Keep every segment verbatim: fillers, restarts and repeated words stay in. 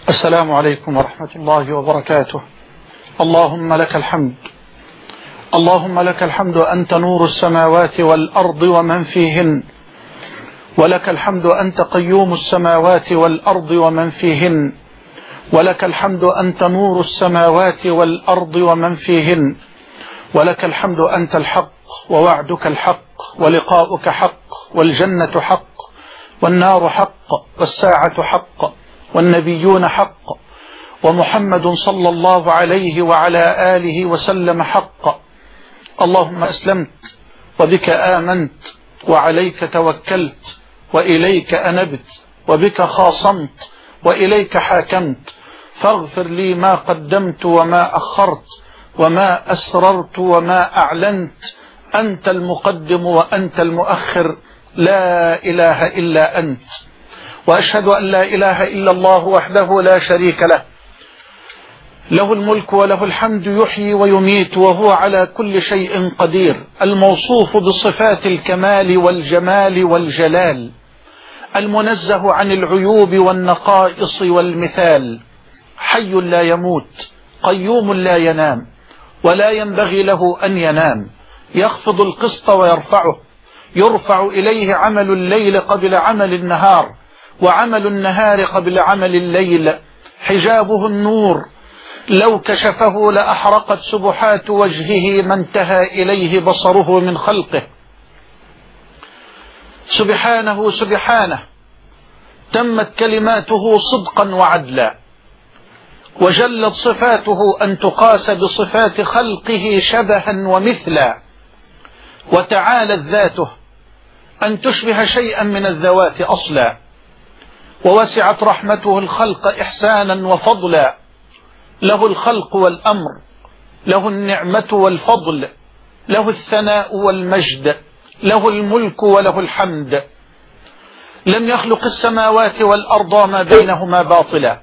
السلام عليكم ورحمة الله وبركاته. اللهم لك الحمد، اللهم لك الحمد، أنت نور السماوات والأرض ومن فيهن، ولك الحمد أنت قيوم السماوات والأرض ومن فيهن، ولك الحمد أنت نور السماوات والأرض ومن فيهن، ولك الحمد أنت الحق ووعدك الحق ولقاؤك حق والجنة حق والنار حق والساعة حق والنبيون حق ومحمد صلى الله عليه وعلى آله وسلم حق. اللهم أسلمت وبك آمنت وعليك توكلت وإليك أنبت وبك خاصمت وإليك حاكمت، فاغفر لي ما قدمت وما أخرت وما أسررت وما أعلنت، أنت المقدم وأنت المؤخر، لا إله إلا أنت. وأشهد أن لا إله إلا الله وحده لا شريك له، له الملك وله الحمد، يحيي ويميت وهو على كل شيء قدير، الموصوف بصفات الكمال والجمال والجلال، المنزه عن العيوب والنقائص والمثال، حي لا يموت، قيوم لا ينام ولا ينبغي له أن ينام، يخفض القسط ويرفعه، يرفع إليه عمل الليل قبل عمل النهار وعمل النهار قبل عمل الليل، حجابه النور، لو كشفه لأحرقت سبحات وجهه ما انتهى إليه بصره من خلقه. سبحانه سبحانه تمت كلماته صدقا وعدلا، وجلت صفاته أن تقاس بصفات خلقه شبها ومثلا، وتعالت ذاته أن تشبه شيئا من الذوات أصلا، ووسعت رحمته الخلق إحسانا وفضلا، له الخلق والأمر، له النعمة والفضل، له الثناء والمجد، له الملك وله الحمد. لم يخلق السماوات والأرض ما بينهما باطلا،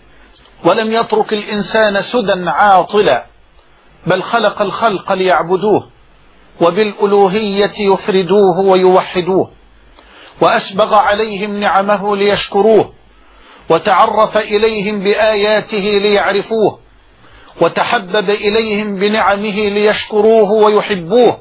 ولم يترك الإنسان سدى عاطلا، بل خلق الخلق ليعبدوه وبالألوهية يفردوه ويوحدوه، وأسبغ عليهم نعمه ليشكروه، وتعرف إليهم بآياته ليعرفوه، وتحبب إليهم بنعمه ليشكروه ويحبوه،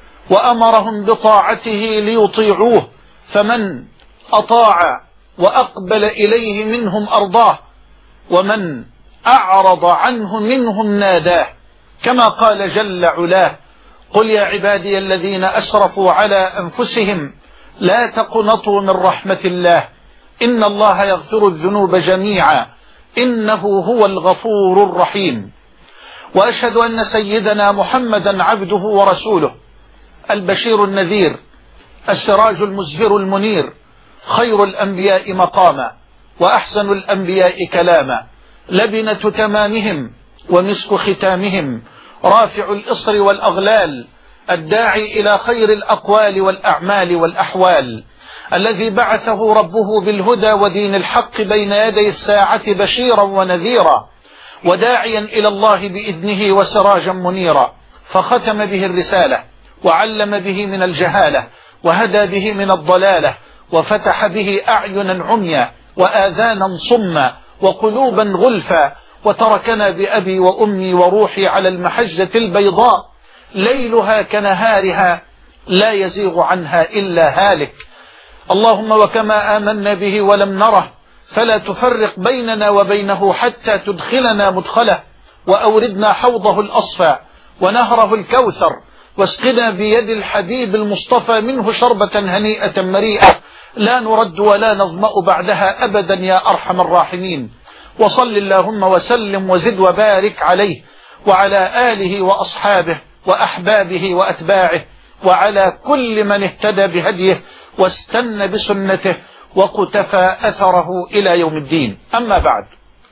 وأمرهم بطاعته ليطيعوه، فمن أطاع وأقبل إليه منهم أرضاه، ومن أعرض عنه منهم ناداه، كما قال جل علاه: قل يا عبادي الذين أسرفوا على أنفسهم لا تقنطوا من رحمة الله إن الله يغفر الذنوب جميعا إنه هو الغفور الرحيم. وأشهد أن سيدنا محمدا عبده ورسوله، البشير النذير، السراج المزهر المنير، خير الأنبياء مقاما وأحسن الأنبياء كلاما، لبنة تمامهم ومسك ختامهم، رافع الإصر والأغلال، الداعي إلى خير الأقوال والأعمال والأحوال، الذي بعثه ربه بالهدى ودين الحق بين يدي الساعة بشيرا ونذيرا، وداعيا إلى الله بإذنه وسراجا منيرا، فختم به الرسالة وعلم به من الجهالة وهدى به من الضلالة، وفتح به أعينا عميا وآذانا صما وقلوبا غلفا، وتركنا بأبي وأمي وروحي على المحجة البيضاء ليلها كنهارها لا يزيغ عنها إلا هالك. اللهم وكما آمنا به ولم نره فلا تفرق بيننا وبينه حتى تدخلنا مدخله، وأوردنا حوضه الأصفى ونهره الكوثر، واسقنا بيد الحبيب المصطفى منه شربة هنيئة مريئة لا نرد ولا نظمأ بعدها أبدا يا أرحم الراحمين. وصل اللهم وسلم وزد وبارك عليه وعلى آله وأصحابه وأحبابه وأتباعه، وعلى كل من اهتدى بهديه واستنى بسنته وقتفى أثره إلى يوم الدين. أما بعد،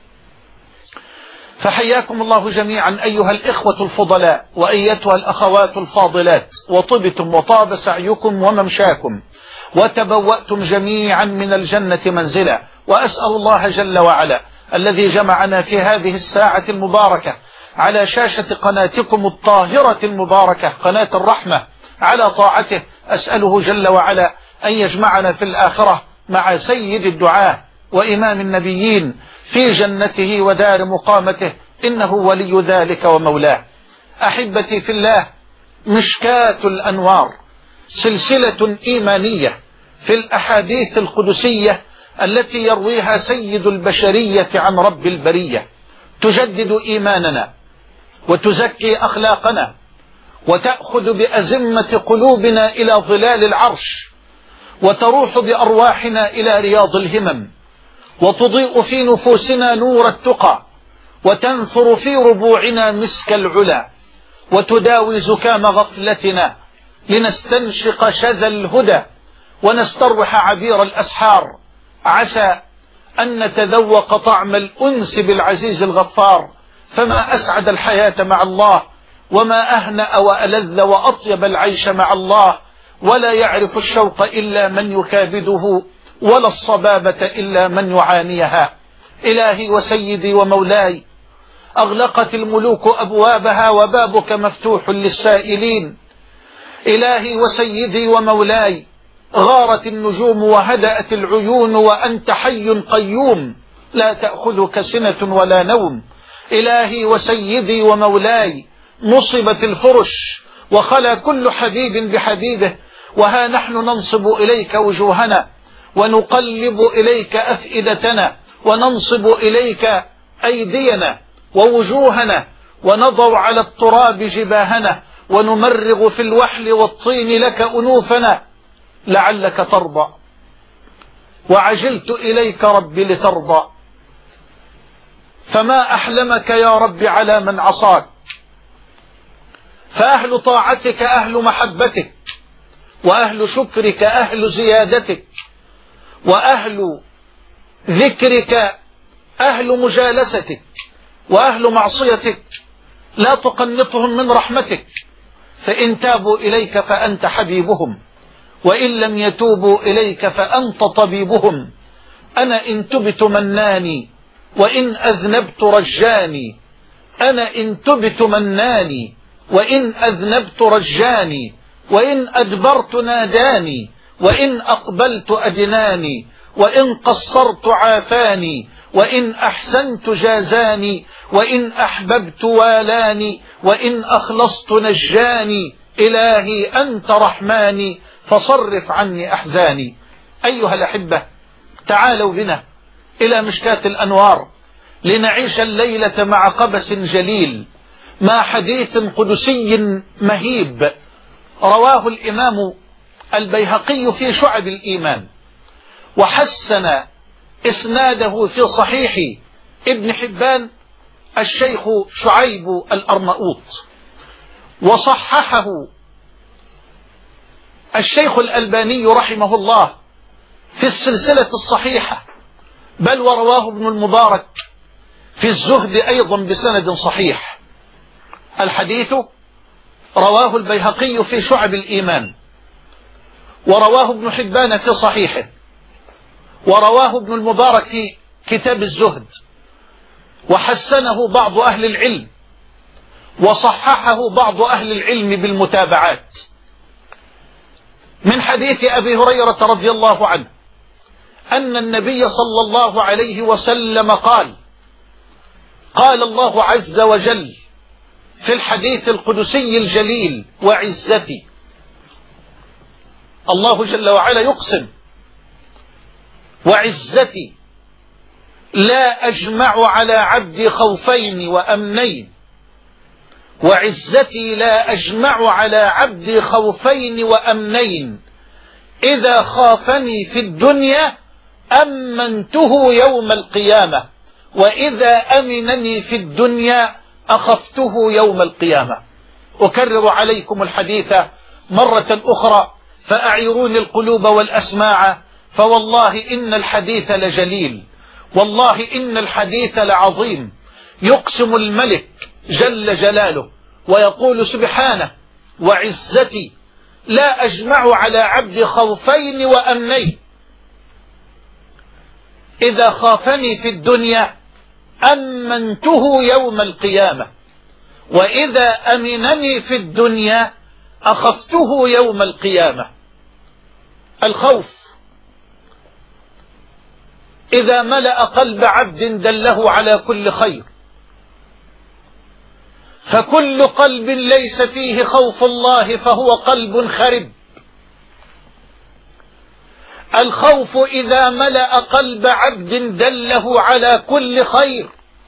فحياكم الله جميعا أيها الإخوة الفضلاء وأيتها الأخوات الفاضلات، وطبتم وطاب سعيكم وممشاكم وتبوأتم جميعا من الجنة منزلا. وأسأل الله جل وعلا الذي جمعنا في هذه الساعة المباركة على شاشة قناتكم الطاهرة المباركة قناة الرحمة على طاعته، أسأله جل وعلا أن يجمعنا في الآخرة مع سيد الدعاة وإمام النبيين في جنته ودار مقامته، إنه ولي ذلك ومولاه. أحبتي في الله، مشكاة الأنوار سلسلة إيمانية في الأحاديث القدسية التي يرويها سيد البشرية عن رب البرية، تجدد إيماننا وتزكي أخلاقنا وتأخذ بأزمة قلوبنا إلى ظلال العرش، وتروح بأرواحنا إلى رياض الهمم، وتضيء في نفوسنا نور التقى، وتنثر في ربوعنا مسك العلا، وتداوي زكام غفلتنا لنستنشق شذا الهدى ونستروح عبير الأسحار، عسى أن نتذوق طعم الأنس بالعزيز الغفار. فما أسعد الحياة مع الله، وما أهنأ وألذ وأطيب العيش مع الله، ولا يعرف الشوق إلا من يكابده، ولا الصبابة إلا من يعانيها. إلهي وسيدي ومولاي، أغلقت الملوك أبوابها وبابك مفتوح للسائلين. إلهي وسيدي ومولاي، غارت النجوم وهدأت العيون وأنت حي قيوم لا تأخذك سنة ولا نوم. إلهي وسيدي ومولاي، نصبت الفرش وخلى كل حبيب بحبيبه، وها نحن ننصب إليك وجوهنا ونقلب إليك أفئدتنا وننصب إليك أيدينا ووجوهنا، ونضع على التراب جباهنا، ونمرغ في الوحل والطين لك أنوفنا، لعلك ترضى. وعجلت إليك ربي لترضى، فما أحلمك يا رب على من عصاك. فأهل طاعتك أهل محبتك، وأهل شكرك أهل زيادتك، وأهل ذكرك أهل مجالستك، وأهل معصيتك لا تقنطهم من رحمتك، فإن تابوا إليك فأنت حبيبهم، وإن لم يتوبوا إليك فأنت طبيبهم. أنا إن تبت مناني، وإن أذنبت رجاني. أنا إن تبت مناني، وإن أذنبت رجاني. وإن أدبرت ناداني، وإن أقبلت أدناني. وإن قصرت عافاني، وإن أحسنت جازاني. وإن أحببت والاني، وإن أخلصت نجاني. إلهي أنت رحماني، فصرف عني أحزاني. أيها الأحبة، تعالوا بنا إلى مشكاة الأنوار لنعيش الليلة مع قبس جليل، مع حديث قدسي مهيب رواه الإمام البيهقي في شعب الإيمان، وحسن إسناده في صحيح ابن حبان الشيخ شعيب الأرناؤوط، وصححه الشيخ الألباني رحمه الله في السلسلة الصحيحة، بل ورواه ابن المبارك في الزهد أيضا بسند صحيح. الحديث رواه البيهقي في شعب الإيمان، ورواه ابن حبان في صحيحه، ورواه ابن المبارك في كتاب الزهد، وحسنه بعض أهل العلم، وصححه بعض أهل العلم بالمتابعات، من حديث أبي هريرة رضي الله عنه أن النبي صلى الله عليه وسلم قال: قال الله عز وجل في الحديث القدسي الجليل: وعزتي. الله جل وعلا يقسم: وعزتي لا أجمع على عبدي خوفين وأمنين. وعزتي لا أجمع على عبدي خوفين وأمنين، إذا خافني في الدنيا أمنته يوم القيامة، وإذا أمنني في الدنيا أخفته يوم القيامة. أكرر عليكم الحديث مرة أخرى، فأعيروني القلوب والأسماع، فوالله إن الحديث لجليل، والله إن الحديث لعظيم. يقسم الملك جل جلاله ويقول سبحانه: وعزتي لا أجمع على عبدي خوفين وأمنين، إذا خافني في الدنيا أمنته يوم القيامة، وإذا أمنني في الدنيا أخفته يوم القيامة. الخوف إذا ملأ قلب عبد دله على كل خير، فكل قلب ليس فيه خوف الله فهو قلب خرب. الخوف إذا ملأ قلب عبد دله على كل خير،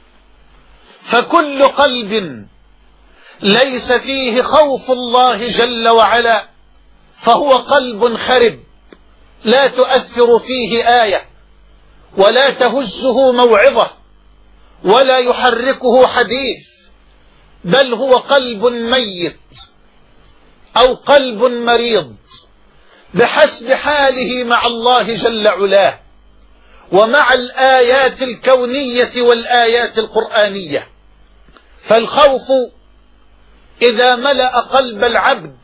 فكل قلب ليس فيه خوف الله جل وعلا فهو قلب خرب، لا تؤثر فيه آية، ولا تهزه موعظة، ولا يحركه حديث، بل هو قلب ميت أو قلب مريض بحسب حاله مع الله جل علاه ومع الآيات الكونية والآيات القرآنية. فالخوف إذا ملأ قلب العبد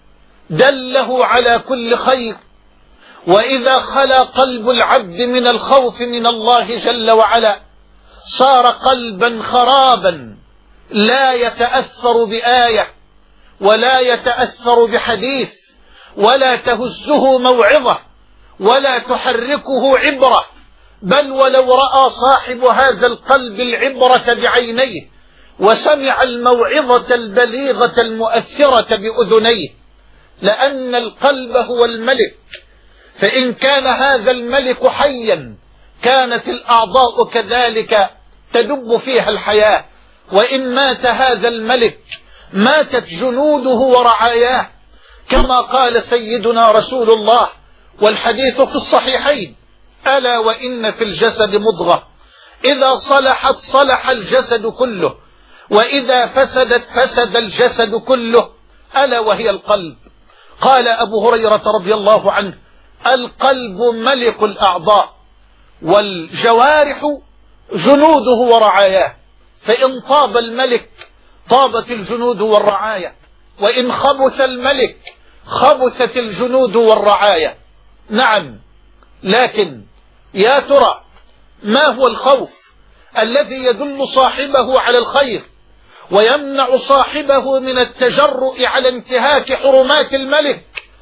دله على كل خير، وإذا خلا قلب العبد من الخوف من الله جل وعلا صار قلبا خرابا لا يتأثر بآية، ولا يتأثر بحديث، ولا تهزه موعظة، ولا تحركه عبرة، بل ولو رأى صاحب هذا القلب العبرة بعينيه وسمع الموعظة البليغة المؤثرة بأذنيه، لأن القلب هو الملك، فإن كان هذا الملك حيا كانت الأعضاء كذلك تدب فيها الحياة، وإن مات هذا الملك ماتت جنوده ورعاياه، كما قال سيدنا رسول الله والحديث في الصحيحين: ألا وإن في الجسد مضغة إذا صلحت صلح الجسد كله، وإذا فسدت فسد الجسد كله، ألا وهي القلب. قال أبو هريرة رضي الله عنه: القلب ملك الأعضاء، والجوارح جنوده ورعاياه، فإن طاب الملك طابت الجنود والرعاية، وإن خبث الملك خبثت الجنود والرعاية. نعم، لكن يا ترى ما هو الخوف الذي يدل صاحبه على الخير ويمنع صاحبه من التجرؤ على انتهاك حرمات الملك؟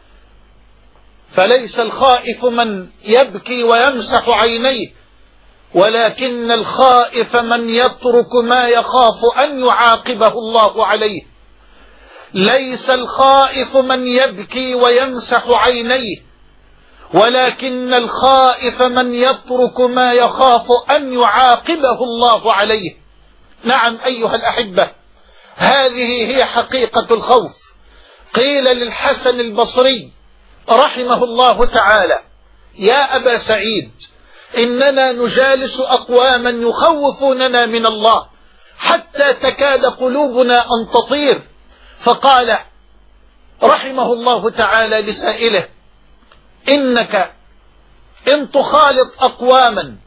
فليس الخائف من يبكي ويمسح عينيه، ولكن الخائف من يترك ما يخاف أن يعاقبه الله عليه. ليس الخائف من يبكي ويمسح عينيه، ولكن الخائف من يترك ما يخاف أن يعاقبه الله عليه. نعم أيها الأحبة، هذه هي حقيقة الخوف. قيل للحسن البصري رحمه الله تعالى: يا أبا سعيد، إننا نجالس أقواما يخوفوننا من الله حتى تكاد قلوبنا أن تطير. فقال رحمه الله تعالى لسائله: إنك إن تخالط أقواما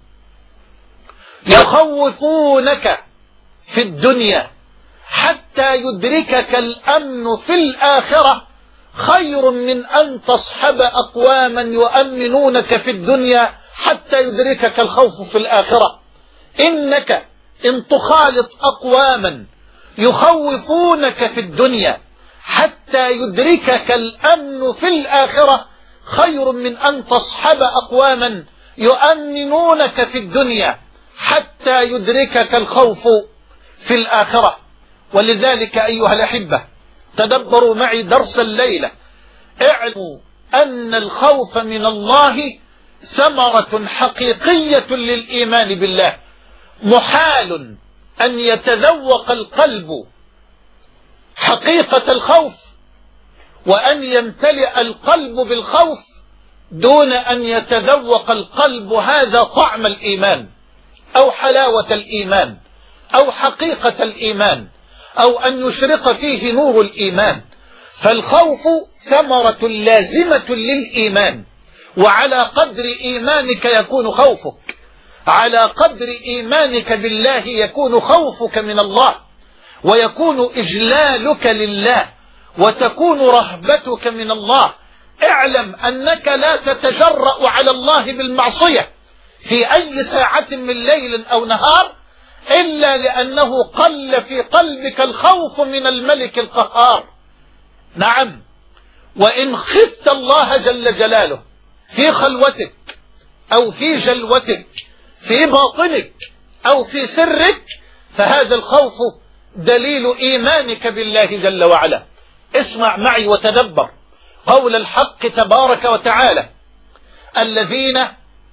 يخوفونك في الدنيا حتى يدركك الأمن في الآخرة خير من أن تصحب أقواما يؤمنونك في الدنيا حتى يدركك الخوف في الآخرة. إنك إن تخالط أقواما يخوفونك في الدنيا حتى يدركك الأمن في الآخرة خير من أن تصحب أقواما يؤمنونك في الدنيا حتى يدركك الخوف في الآخرة. ولذلك أيها الأحبة، تدبروا معي درس الليلة. اعلموا أن الخوف من الله ثمرة حقيقية للإيمان بالله. محال أن يتذوق القلب حقيقة الخوف وأن يمتلئ القلب بالخوف دون أن يتذوق القلب هذا طعم الإيمان أو حلاوة الإيمان أو حقيقة الإيمان أو أن يشرق فيه نور الإيمان. فالخوف ثمرة لازمة للإيمان، وعلى قدر إيمانك يكون خوفك، على قدر إيمانك بالله يكون خوفك من الله، ويكون إجلالك لله، وتكون رهبتك من الله. اعلم أنك لا تتجرأ على الله بالمعصية في أي ساعة من ليل أو نهار إلا لأنه قل في قلبك الخوف من الملك القهار. نعم، وإن خفت الله جل جلاله في خلوتك أو في جلوتك في باطنك أو في سرك، فهذا الخوف دليل إيمانك بالله جل وعلا. اسمع معي وتدبر قول الحق تبارك وتعالى: الذين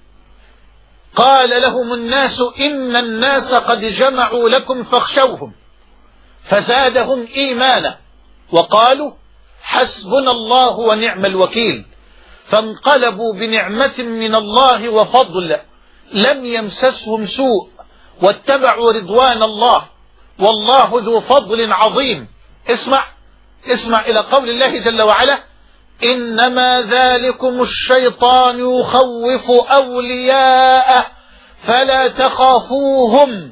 قال لهم الناس إن الناس قد جمعوا لكم فاخشوهم فزادهم إيمانا وقالوا حسبنا الله ونعم الوكيل، فانقلبوا بنعمة من الله وفضل لم يمسسهم سوء واتبعوا رضوان الله والله ذو فضل عظيم. اسمع اسمع إلى قول الله جل وعلا: إنما ذلكم الشيطان يخوف أولياءه فلا تخافوهم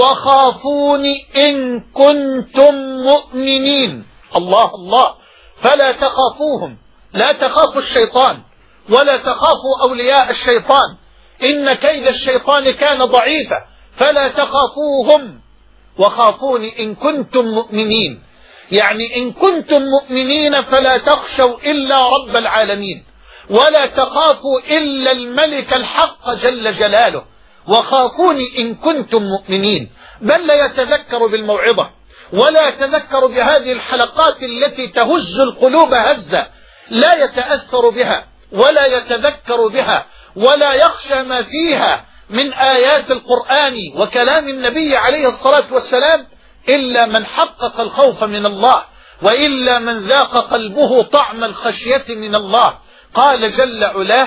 وخافون إن كنتم مؤمنين. الله الله، فلا تخافوهم، لا تخافوا الشيطان ولا تخافوا أولياء الشيطان، إن كيد الشيطان كان ضعيفا، فلا تخافوهم وخافون إن كنتم مؤمنين. يعني إن كنتم مؤمنين فلا تخشوا إلا رب العالمين، ولا تخافوا إلا الملك الحق جل جلاله، وخافوني إن كنتم مؤمنين. بل لا يتذكر بالموعظة ولا يتذكر بهذه الحلقات التي تهز القلوب هزة، لا يتأثر بها ولا يتذكر بها ولا يخشى ما فيها من آيات القرآن وكلام النبي عليه الصلاة والسلام إلا من حقق الخوف من الله، وإلا من ذاق قلبه طعم الخشية من الله. قال جل علاه: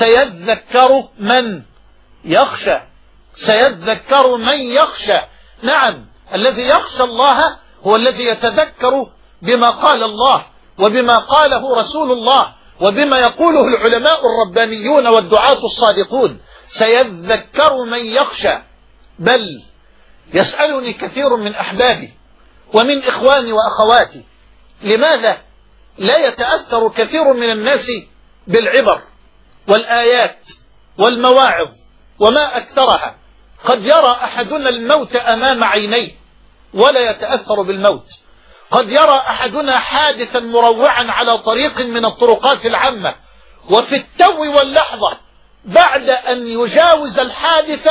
سيذكر من يخشى، سيذكر من يخشى. نعم، الذي يخشى الله هو الذي يتذكر بما قال الله وبما قاله رسول الله وبما يقوله العلماء الربانيون والدعاة الصادقون. سيذكر من يخشى. بل يسألني كثير من أحبابي ومن إخواني وأخواتي: لماذا لا يتأثر كثير من الناس بالعبر والآيات والمواعظ وما أكثرها؟ قد يرى أحدنا الموت أمام عينيه ولا يتأثر بالموت، قد يرى أحدنا حادثا مروعا على طريق من الطرقات العامة، وفي التو واللحظة بعد أن يجاوز الحادث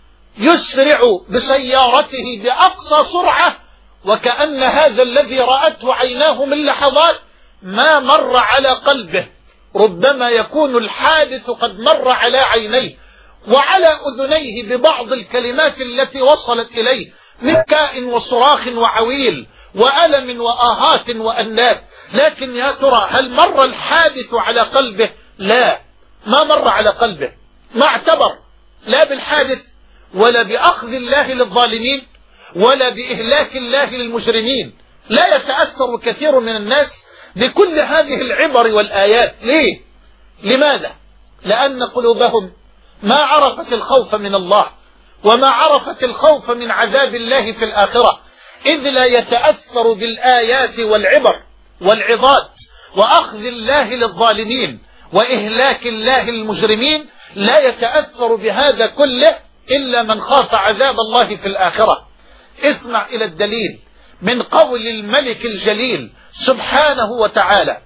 يسرع بسيارته بأقصى سرعة، وكأن هذا الذي رأته عيناه من لحظات ما مر على قلبه. ربما يكون الحادث قد مر على عينيه وعلى أذنيه ببعض الكلمات التي وصلت إليه من بكاء وصراخ وعويل وألم وآهات وأنات، لكن يا ترى هل مر الحادث على قلبه؟ لا، ما مر على قلبه، ما اعتبر لا بالحادث ولا بأخذ الله للظالمين ولا بإهلاك الله للمجرمين. لا يتأثر كثير من الناس بكل هذه العبر والآيات. ليه؟ لماذا؟ لأن قلوبهم ما عرفت الخوف من الله وما عرفت الخوف من عذاب الله في الآخرة، إذ لا يتأثر بالآيات والعبر والعظات وأخذ الله للظالمين وإهلاك الله للمجرمين. لا يتأثر بهذا كله إلا من خاف عذاب الله في الآخرة. اسمع إلى الدليل من قول الملك الجليل سبحانه وتعالى: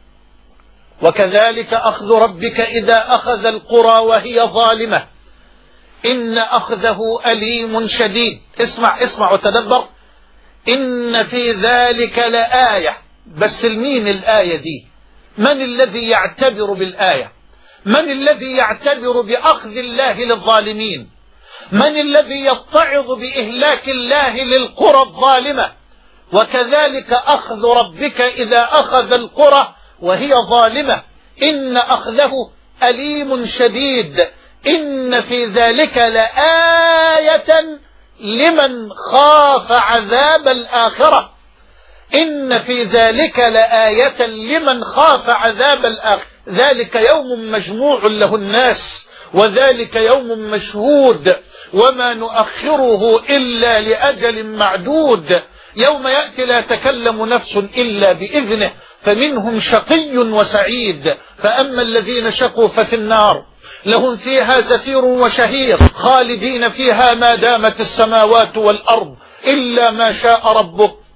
وكذلك أخذ ربك إذا أخذ القرى وهي ظالمة إن أخذه أليم شديد. اسمع اسمع وتدبر: إن في ذلك لآية. بس لمين الآية دي؟ من الذي يعتبر بالآية؟ من الذي يعتبر بأخذ الله للظالمين؟ من الذي يتعظ بإهلاك الله للقرى الظالمة؟ وكذلك أخذ ربك إذا أخذ القرى وهي ظالمة إن أخذه أليم شديد. إن في ذلك لآية لمن خاف عذاب الآخرة. إن في ذلك لآية لمن خاف عذاب الآخرة. ذلك يوم مجموع له الناس وذلك يوم مشهود وما نؤخره إلا لأجل معدود. يوم يأتي لا تكلم نفس إلا بإذنه فمنهم شقي وسعيد. فأما الذين شقوا ففي النار لهم فيها زفير وشهير خالدين فيها ما دامت السماوات والأرض إلا ما شاء ربك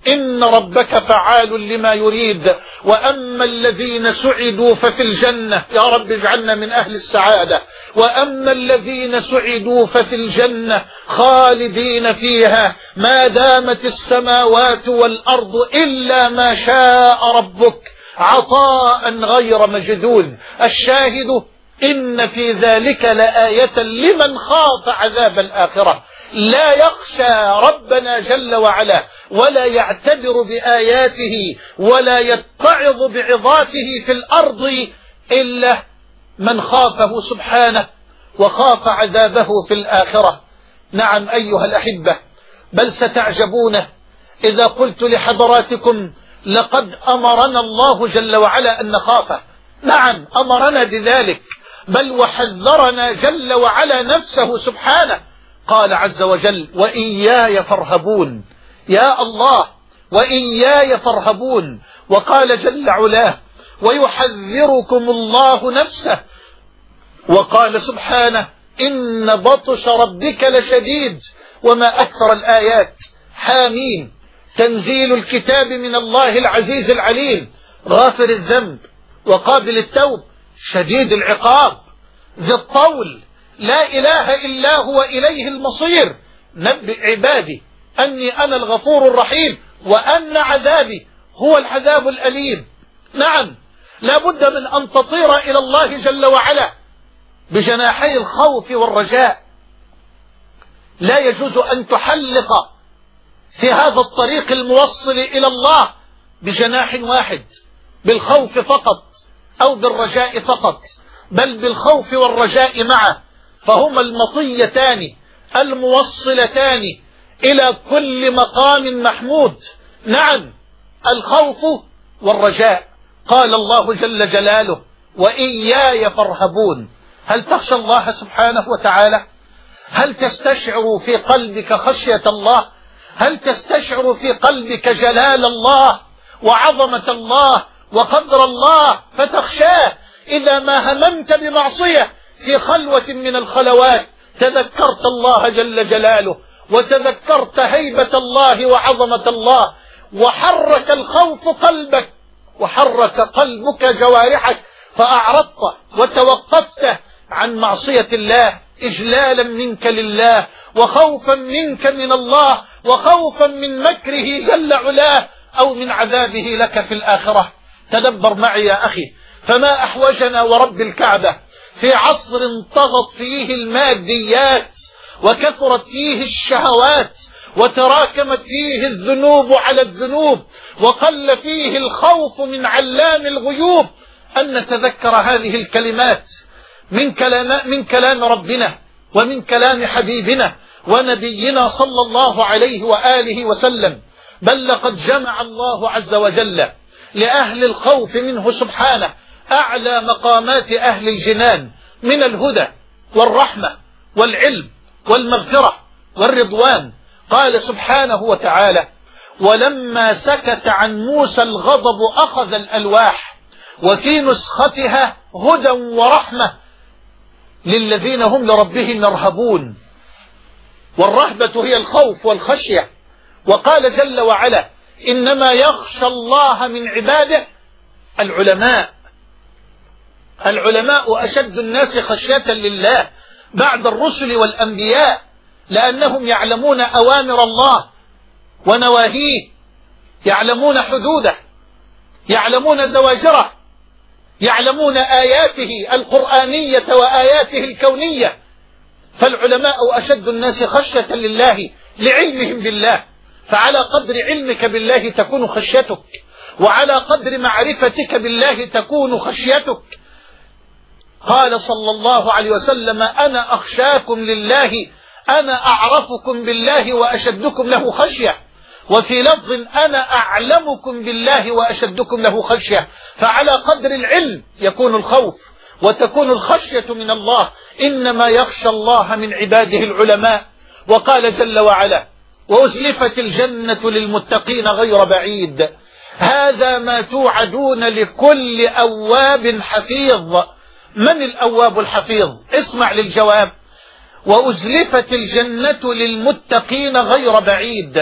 إن ربك فعال لما يريد. وأما الذين سعدوا ففي الجنة، يا رب اجعلنا من أهل السعادة، وأما الذين سعدوا ففي الجنة خالدين فيها ما دامت السماوات والأرض إلا ما شاء ربك عطاء غير مجدود. الشاهد إن في ذلك لآية لمن خاف عذاب الآخرة، لا يخشى ربنا جل وعلا ولا يعتبر بآياته ولا يتعظ بعظاته في الأرض إلا من خافه سبحانه وخاف عذابه في الآخرة. نعم أيها الأحبة، بل ستعجبون إذا قلت لحضراتكم لقد أمرنا الله جل وعلا أن نخافه. نعم أمرنا بذلك، بل وحذرنا جل وعلا نفسه سبحانه. قال عز وجل وإياي فارهبون، يا الله وإياي فارهبون. وقال جل علاه ويحذركم الله نفسه. وقال سبحانه إن بطش ربك لشديد. وما أكثر الآيات. حامين تنزيل الكتاب من الله العزيز العليم، غافر الذنب وقابل التوب شديد العقاب ذي الطول، لا إله إلا هو إليه المصير. نبئ عبادي أني أنا الغفور الرحيم وأن عذابي هو العذاب الأليم. نعم لا بد من أن تطير إلى الله جل وعلا بجناحي الخوف والرجاء. لا يجوز أن تحلق في هذا الطريق الموصل إلى الله بجناح واحد، بالخوف فقط أو بالرجاء فقط، بل بالخوف والرجاء معه، فهما المطيتان الموصلتان إلى كل مقام محمود. نعم الخوف والرجاء. قال الله جل جلاله وإياي فارهبون. هل تخشى الله سبحانه وتعالى؟ هل تستشعر في قلبك خشية الله؟ هل تستشعر في قلبك جلال الله وعظمة الله وقدر الله فتخشاه؟ إذا ما هممت بمعصية في خلوة من الخلوات تذكرت الله جل جلاله وتذكرت هيبة الله وعظمة الله، وحرك الخوف قلبك وحرك قلبك جوارحك، فأعرضت وتوقفت عن معصية الله إجلالا منك لله وخوفا منك من الله وخوفا من مكره جل علاه أو من عذابه لك في الآخرة. تدبر معي يا أخي، فما أحوجنا ورب الكعبة في عصر انطغت فيه الماديات وكثرت فيه الشهوات وتراكمت فيه الذنوب على الذنوب وقل فيه الخوف من علام الغيوب، أن نتذكر هذه الكلمات من كلام, من كلام ربنا ومن كلام حبيبنا ونبينا صلى الله عليه وآله وسلم. بل لقد جمع الله عز وجل لأهل الخوف منه سبحانه أعلى مقامات أهل الجنان من الهدى والرحمة والعلم والمغفرة والرضوان. قال سبحانه وتعالى ولما سكت عن موسى الغضب أخذ الألواح وفي نسختها هدى ورحمة للذين هم لربهم يرهبون. والرهبة هي الخوف والخشية. وقال جل وعلا إنما يخشى الله من عباده العلماء. العلماء أشد الناس خشية لله بعد الرسل والأنبياء، لأنهم يعلمون أوامر الله ونواهيه، يعلمون حدوده، يعلمون زواجره، يعلمون آياته القرآنية وآياته الكونية. فالعلماء أشد الناس خشية لله لعلمهم بالله، فعلى قدر علمك بالله تكون خشيتك، وعلى قدر معرفتك بالله تكون خشيتك. قال صلى الله عليه وسلم أنا أخشاكم لله أنا أعرفكم بالله وأشدكم له خشية، وفي لفظ أنا أعلمكم بالله وأشدكم له خشية. فعلى قدر العلم يكون الخوف وتكون الخشية من الله. إنما يخشى الله من عباده العلماء. وقال جل وعلا وأزلفت الجنة للمتقين غير بعيد هذا ما توعدون لكل أواب حفيظ. من الأواب الحفيظ؟ اسمع للجواب. وأزلفت الجنة للمتقين غير بعيد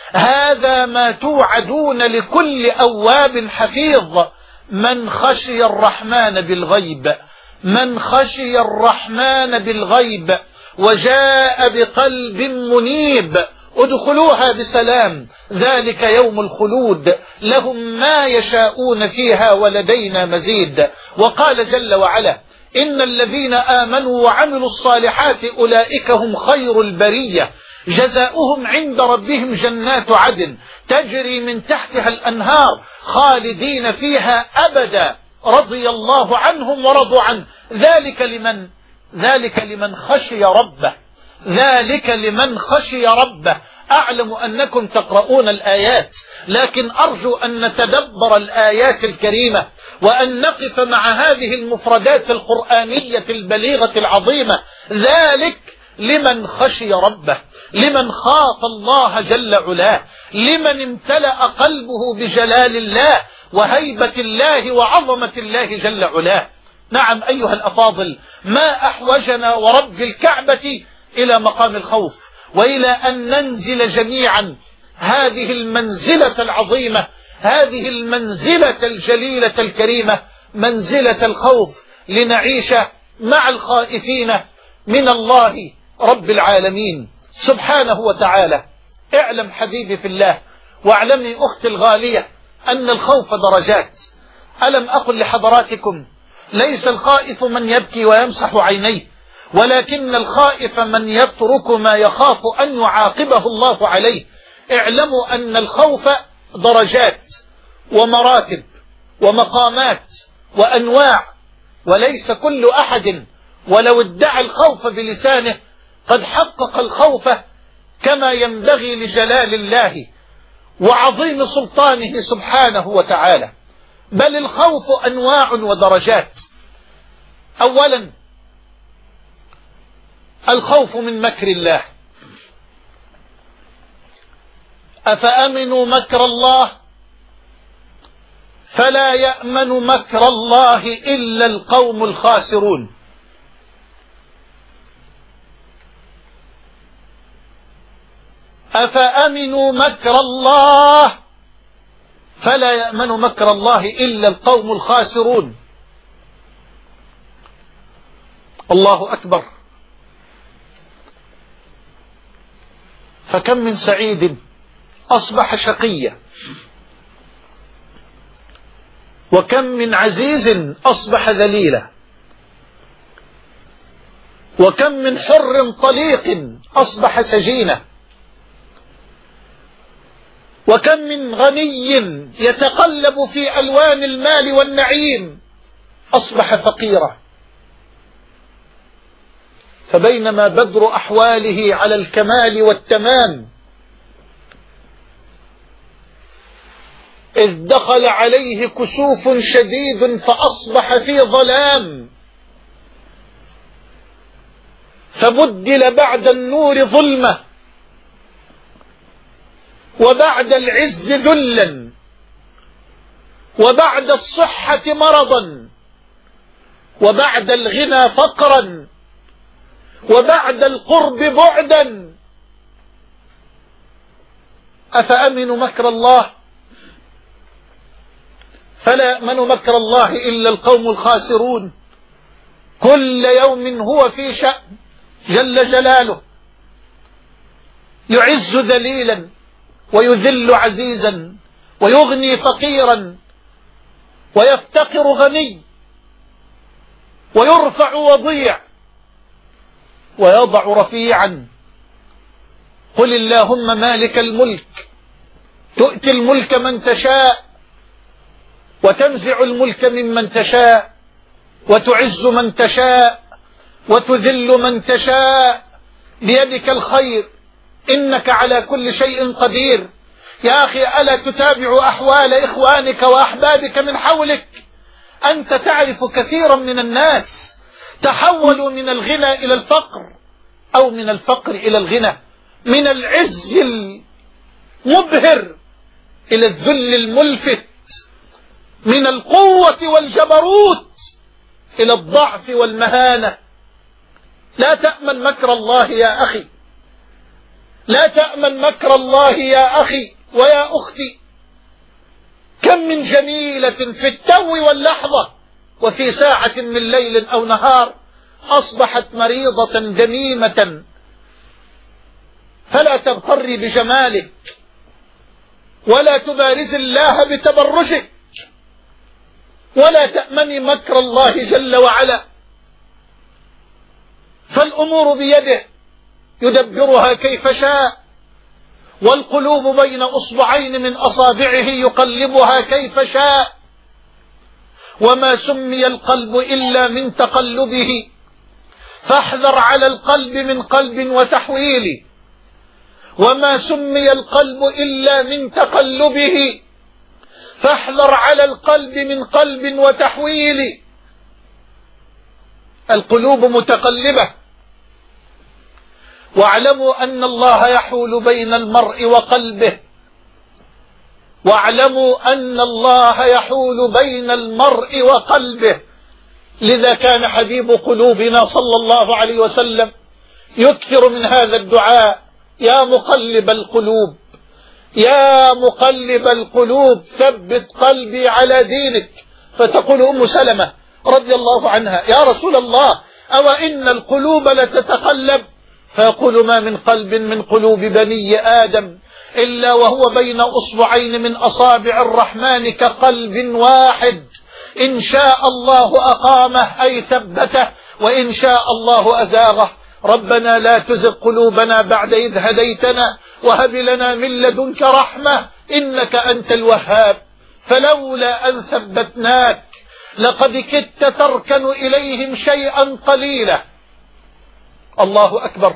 هذا ما توعدون لكل أواب حفيظ. من خشي الرحمن بالغيب، من خشي الرحمن بالغيب وجاء بقلب منيب ادخلوها بسلام ذلك يوم الخلود لهم ما يشاءون فيها ولدينا مزيد. وقال جل وعلا إن الذين آمنوا وعملوا الصالحات أولئك هم خير البرية جزاؤهم عند ربهم جنات عدن تجري من تحتها الأنهار خالدين فيها أبدا رضي الله عنهم ورضوا عنه ذلك لمن ذلك لمن خشي ربه ذلك لمن خشي ربه. أعلم أنكم تقرؤون الآيات، لكن أرجو أن نتدبر الآيات الكريمة وأن نقف مع هذه المفردات القرآنية البليغة العظيمة. ذلك لمن خشي ربه، لمن خاف الله جل علاه، لمن امتلأ قلبه بجلال الله وهيبة الله وعظمة الله جل علاه. نعم أيها الأفاضل، ما أحوجنا ورب الكعبة إلى مقام الخوف وإلى أن ننزل جميعا هذه المنزلة العظيمة، هذه المنزلة الجليلة الكريمة، منزلة الخوف، لنعيش مع الخائفين من الله رب العالمين سبحانه وتعالى. اعلم حبيبي في الله واعلمي أختي الغالية أن الخوف درجات. ألم أقل لحضراتكم ليس الخائف من يبكي ويمسح عينيه، ولكن الخائف من يترك ما يخاف أن يعاقبه الله عليه. اعلموا أن الخوف درجات ومراتب ومقامات وأنواع، وليس كل أحد ولو ادعى الخوف بلسانه قد حقق الخوف كما ينبغي لجلال الله وعظيم سلطانه سبحانه وتعالى، بل الخوف أنواع ودرجات. أولا الخوف من مكر الله. أفأمنوا مكر الله فلا يأمن مكر الله إلا القوم الخاسرون. أفأمنوا مكر الله فلا يأمن مكر الله إلا القوم الخاسرون. الله أكبر. فكم من سعيد أصبح شقيا، وكم من عزيز أصبح ذليلا، وكم من حر طليق أصبح سجينا، وكم من غني يتقلب في ألوان المال والنعيم أصبح فقيرا. فبينما بدر أحواله على الكمال والتمام إذ دخل عليه كسوف شديد فأصبح في ظلام، فبدل بعد النور ظلمة، وبعد العز ذلا، وبعد الصحة مرضا، وبعد الغنى فقرا، وبعد القرب بعدا. أفأمنوا مكر الله فلا يأمن مكر الله إلا القوم الخاسرون. كل يوم هو في شأن جل جلاله، يعز ذليلا ويذل عزيزا، ويغني فقيرا، ويفتقر غني، ويرفع وضيع، ويضع رفيعا. قل اللهم مالك الملك تؤتي الملك من تشاء، وتنزع الملك ممن تشاء، وتعز من تشاء، وتذل من تشاء، بيدك الخير إنك على كل شيء قدير. يا أخي ألا تتابع أحوال إخوانك وأحبابك من حولك؟ أنت تعرف كثيرا من الناس تحولوا من الغنى إلى الفقر، أو من الفقر إلى الغنى، من العز المبهر إلى الذل الملفت، من القوة والجبروت إلى الضعف والمهانة. لا تأمن مكر الله يا أخي. لا تأمن مكر الله يا أخي ويا أختي. كم من جميلة في التو واللحظة وفي ساعة من ليل أو نهار أصبحت مريضة دميمة. فلا تغتري بجمالك ولا تبارز الله بتبرجك، ولا تأمني مكر الله جل وعلا، فالأمور بيده يدبرها كيف شاء، والقلوب بين أصبعين من أصابعه يقلبها كيف شاء. وما سمي القلب إلا من تقلبه، فاحذر على القلب من قلب وتحويل. وما سمي القلب إلا من تقلبه، فاحذر على القلب من قلب وتحويل. القلوب متقلبة، واعلموا أن الله يحول بين المرء وقلبه، واعلموا أن الله يحول بين المرء وقلبه. لذا كان حبيب قلوبنا صلى الله عليه وسلم يكثر من هذا الدعاء: يا مقلب القلوب، يا مقلب القلوب ثبت قلبي على دينك. فتقول أم سلمة رضي الله عنها: يا رسول الله، أو إن القلوب لتتقلب؟ فيقول: ما من قلب من قلوب بني آدم إلا وهو بين أصبعين من أصابع الرحمن كقلب واحد، إن شاء الله أقامه أي ثبته، وإن شاء الله أزاغه. ربنا لا تزغ قلوبنا بعد إذ هديتنا وهب لنا من لدنك رحمة إنك أنت الوهاب. فلولا أن ثبتناك لقد كدت تركن إليهم شيئا قليلا. الله أكبر.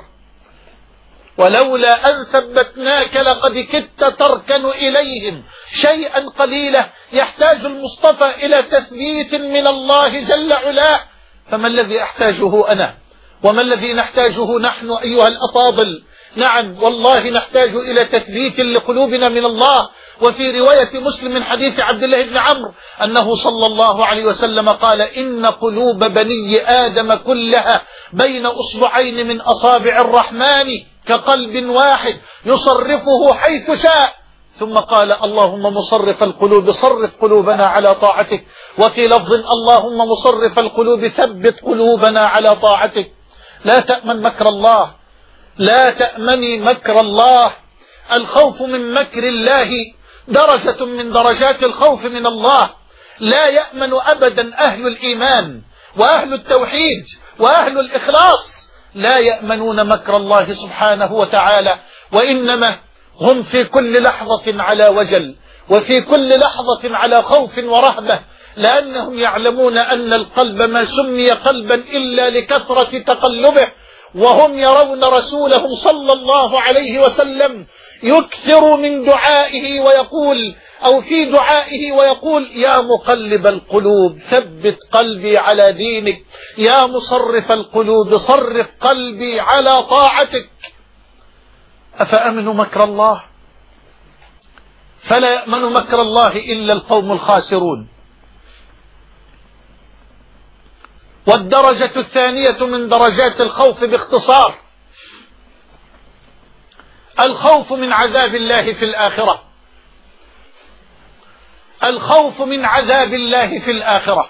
ولولا أن ثبتناك لقد كدت تركن إليهم شيئا قليلا. يحتاج المصطفى إلى تثبيت من الله جل علاه. فما الذي أحتاجه أنا وما الذي نحتاجه نحن أيها الأفاضل؟ نعم والله نحتاج إلى تثبيت لقلوبنا من الله. وفي رواية مسلم من حديث عبد الله بن عمرو أنه صلى الله عليه وسلم قال: إن قلوب بني آدم كلها بين أصبعين من أصابع الرحمن كقلب واحد يصرفه حيث شاء. ثم قال: اللهم مصرف القلوب صرف قلوبنا على طاعتك. وفي لفظ: اللهم مصرف القلوب ثبت قلوبنا على طاعتك. لا تأمن مكر الله، لا تأمني مكر الله. الخوف من مكر الله درجة من درجات الخوف من الله. لا يأمن أبدا أهل الإيمان وأهل التوحيد وأهل الإخلاص، لا يأمنون مكر الله سبحانه وتعالى، وإنما هم في كل لحظة على وجل، وفي كل لحظة على خوف ورهبة، لأنهم يعلمون أن القلب ما سمي قلبا إلا لكثرة تقلبه. وهم يرون رسولهم صلى الله عليه وسلم يكثر من دعائه ويقول أو في دعائه ويقول: يا مقلب القلوب ثبت قلبي على دينك، يا مصرف القلوب صرف قلبي على طاعتك. أفأمنوا مكر الله؟ فلا يأمن مكر الله إلا القوم الخاسرون. والدرجة الثانية من درجات الخوف باختصار الخوف من عذاب الله في الآخرة. الخوف من عذاب الله في الآخرة.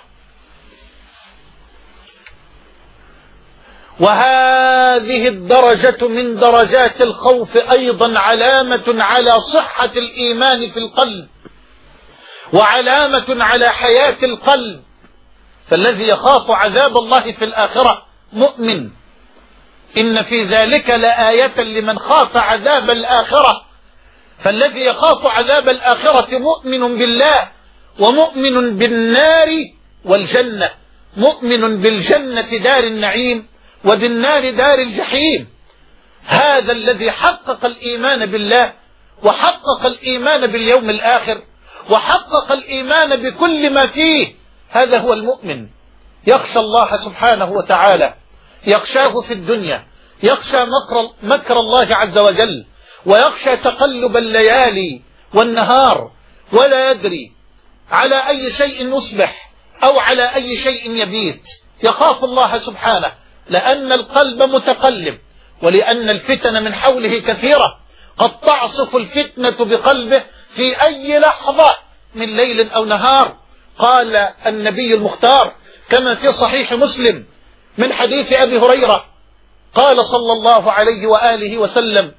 وهذه الدرجة من درجات الخوف أيضا علامة على صحة الإيمان في القلب، وعلامة على حياة القلب. فالذي يخاف عذاب الله في الآخرة مؤمن. إن في ذلك لآية لمن خاف عذاب الآخرة. فالذي يخاف عذاب الآخرة مؤمن بالله، ومؤمن بالنار والجنة، مؤمن بالجنة دار النعيم وبالنار دار الجحيم. هذا الذي حقق الإيمان بالله، وحقق الإيمان باليوم الآخر، وحقق الإيمان بكل ما فيه. هذا هو المؤمن، يخشى الله سبحانه وتعالى، يخشاه في الدنيا، يخشى مكر, مكر الله عز وجل، ويخشى تقلب الليالي والنهار، ولا يدري على أي شيء يصبح أو على أي شيء يبيت. يخاف الله سبحانه لأن القلب متقلب، ولأن الفتن من حوله كثيرة، قد تعصف الفتنة بقلبه في أي لحظة من ليل أو نهار. قال النبي المختار كما في صحيح مسلم من حديث أبي هريرة قال صلى الله عليه وآله وسلم: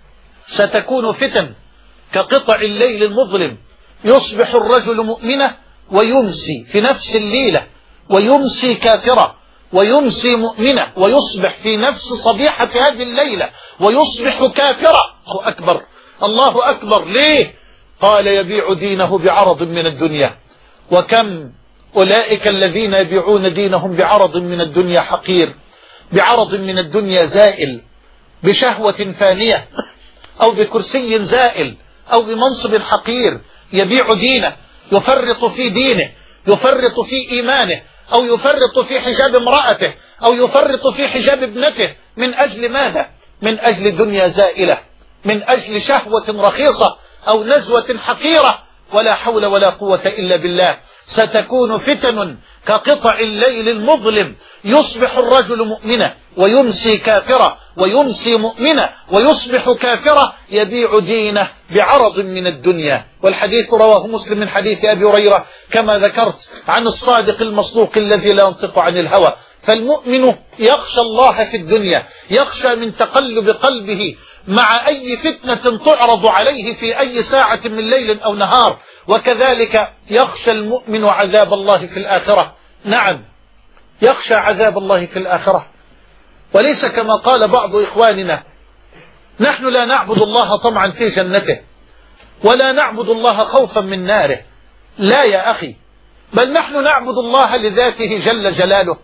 ستكون فتن كقطع الليل المظلم، يصبح الرجل مؤمنا ويمسي في نفس الليلة، ويمسي كافرا، ويمسي مؤمنا، ويصبح في نفس صبيحة هذه الليلة ويصبح كافرا. الله أكبر، الله أكبر. ليه؟ قال: يبيع دينه بعرض من الدنيا. وكم أولئك الذين يبيعون دينهم بعرض من الدنيا حقير، بعرض من الدنيا زائل، بشهوة فانية، أو بكرسي زائل، أو بمنصب حقير، يبيع دينه، يفرط في دينه، يفرط في إيمانه، أو يفرط في حجاب امرأته، أو يفرط في حجاب ابنته. من أجل ماذا؟ من أجل دنيا زائلة، من أجل شهوة رخيصة أو نزوة حقيرة. ولا حول ولا قوة إلا بالله. ستكون فتن كقطع الليل المظلم، يصبح الرجل مؤمنا ويمسي كافرا، ويمسي مؤمنا ويصبح كافرا، يبيع دينه بعرض من الدنيا. والحديث رواه مسلم من حديث أبي هريرة كما ذكرت عن الصادق المصدوق الذي لا ينطق عن الهوى. فالمؤمن يخشى الله في الدنيا، يخشى من تقلب قلبه مع أي فتنة تعرض عليه في أي ساعة من ليل أو نهار، وكذلك يخشى المؤمن عذاب الله في الآخرة. نعم، يخشى عذاب الله في الآخرة، وليس كما قال بعض إخواننا: نحن لا نعبد الله طمعا في جنته، ولا نعبد الله خوفا من ناره. لا يا أخي، بل نحن نعبد الله لذاته جل جلاله،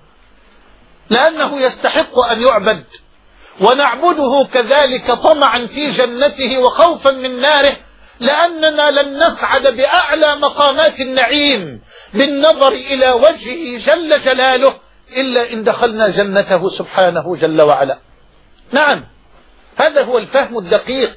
لأنه يستحق أن يعبد، ونعبده كذلك طمعا في جنته وخوفا من ناره، لأننا لن نسعد بأعلى مقامات النعيم بالنظر إلى وجهه جل جلاله إلا إن دخلنا جنته سبحانه جل وعلا. نعم، هذا هو الفهم الدقيق.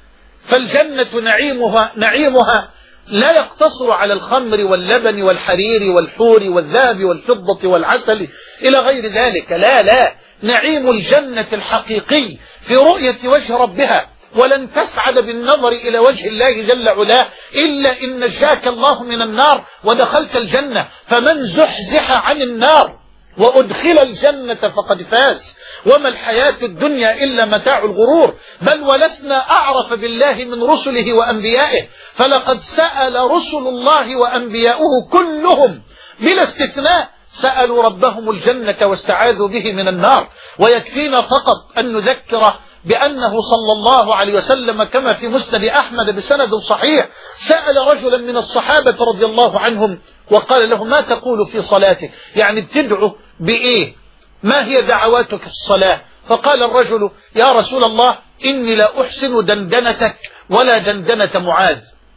فالجنة نعيمها, نعيمها لا يقتصر على الخمر واللبن والحرير والحور والذهب والفضة والعسل إلى غير ذلك. لا لا، نعيم الجنة الحقيقي في رؤية وجه ربها، ولن تسعد بالنظر إلى وجه الله جل علاه إلا إن نجاك الله من النار ودخلت الجنة. فمن زحزح عن النار وأدخل الجنة فقد فاز، وما الحياة الدنيا إلا متاع الغرور. بل ولسنا أعرف بالله من رسله وأنبيائه، فلقد سأل رسل الله وأنبياؤه كلهم بلا استثناء سألوا ربهم الجنة واستعاذوا به من النار. ويكفينا فقط أن نذكر بأنه صلى الله عليه وسلم كما في مسند أحمد بسند صحيح سأل رجلا من الصحابة رضي الله عنهم وقال له: ما تقول في صلاتك؟ يعني بتدعو بإيه؟ ما هي دعواتك في الصلاة؟ فقال الرجل: يا رسول الله، إني لا أحسن دندنتك ولا دندنة معاذ.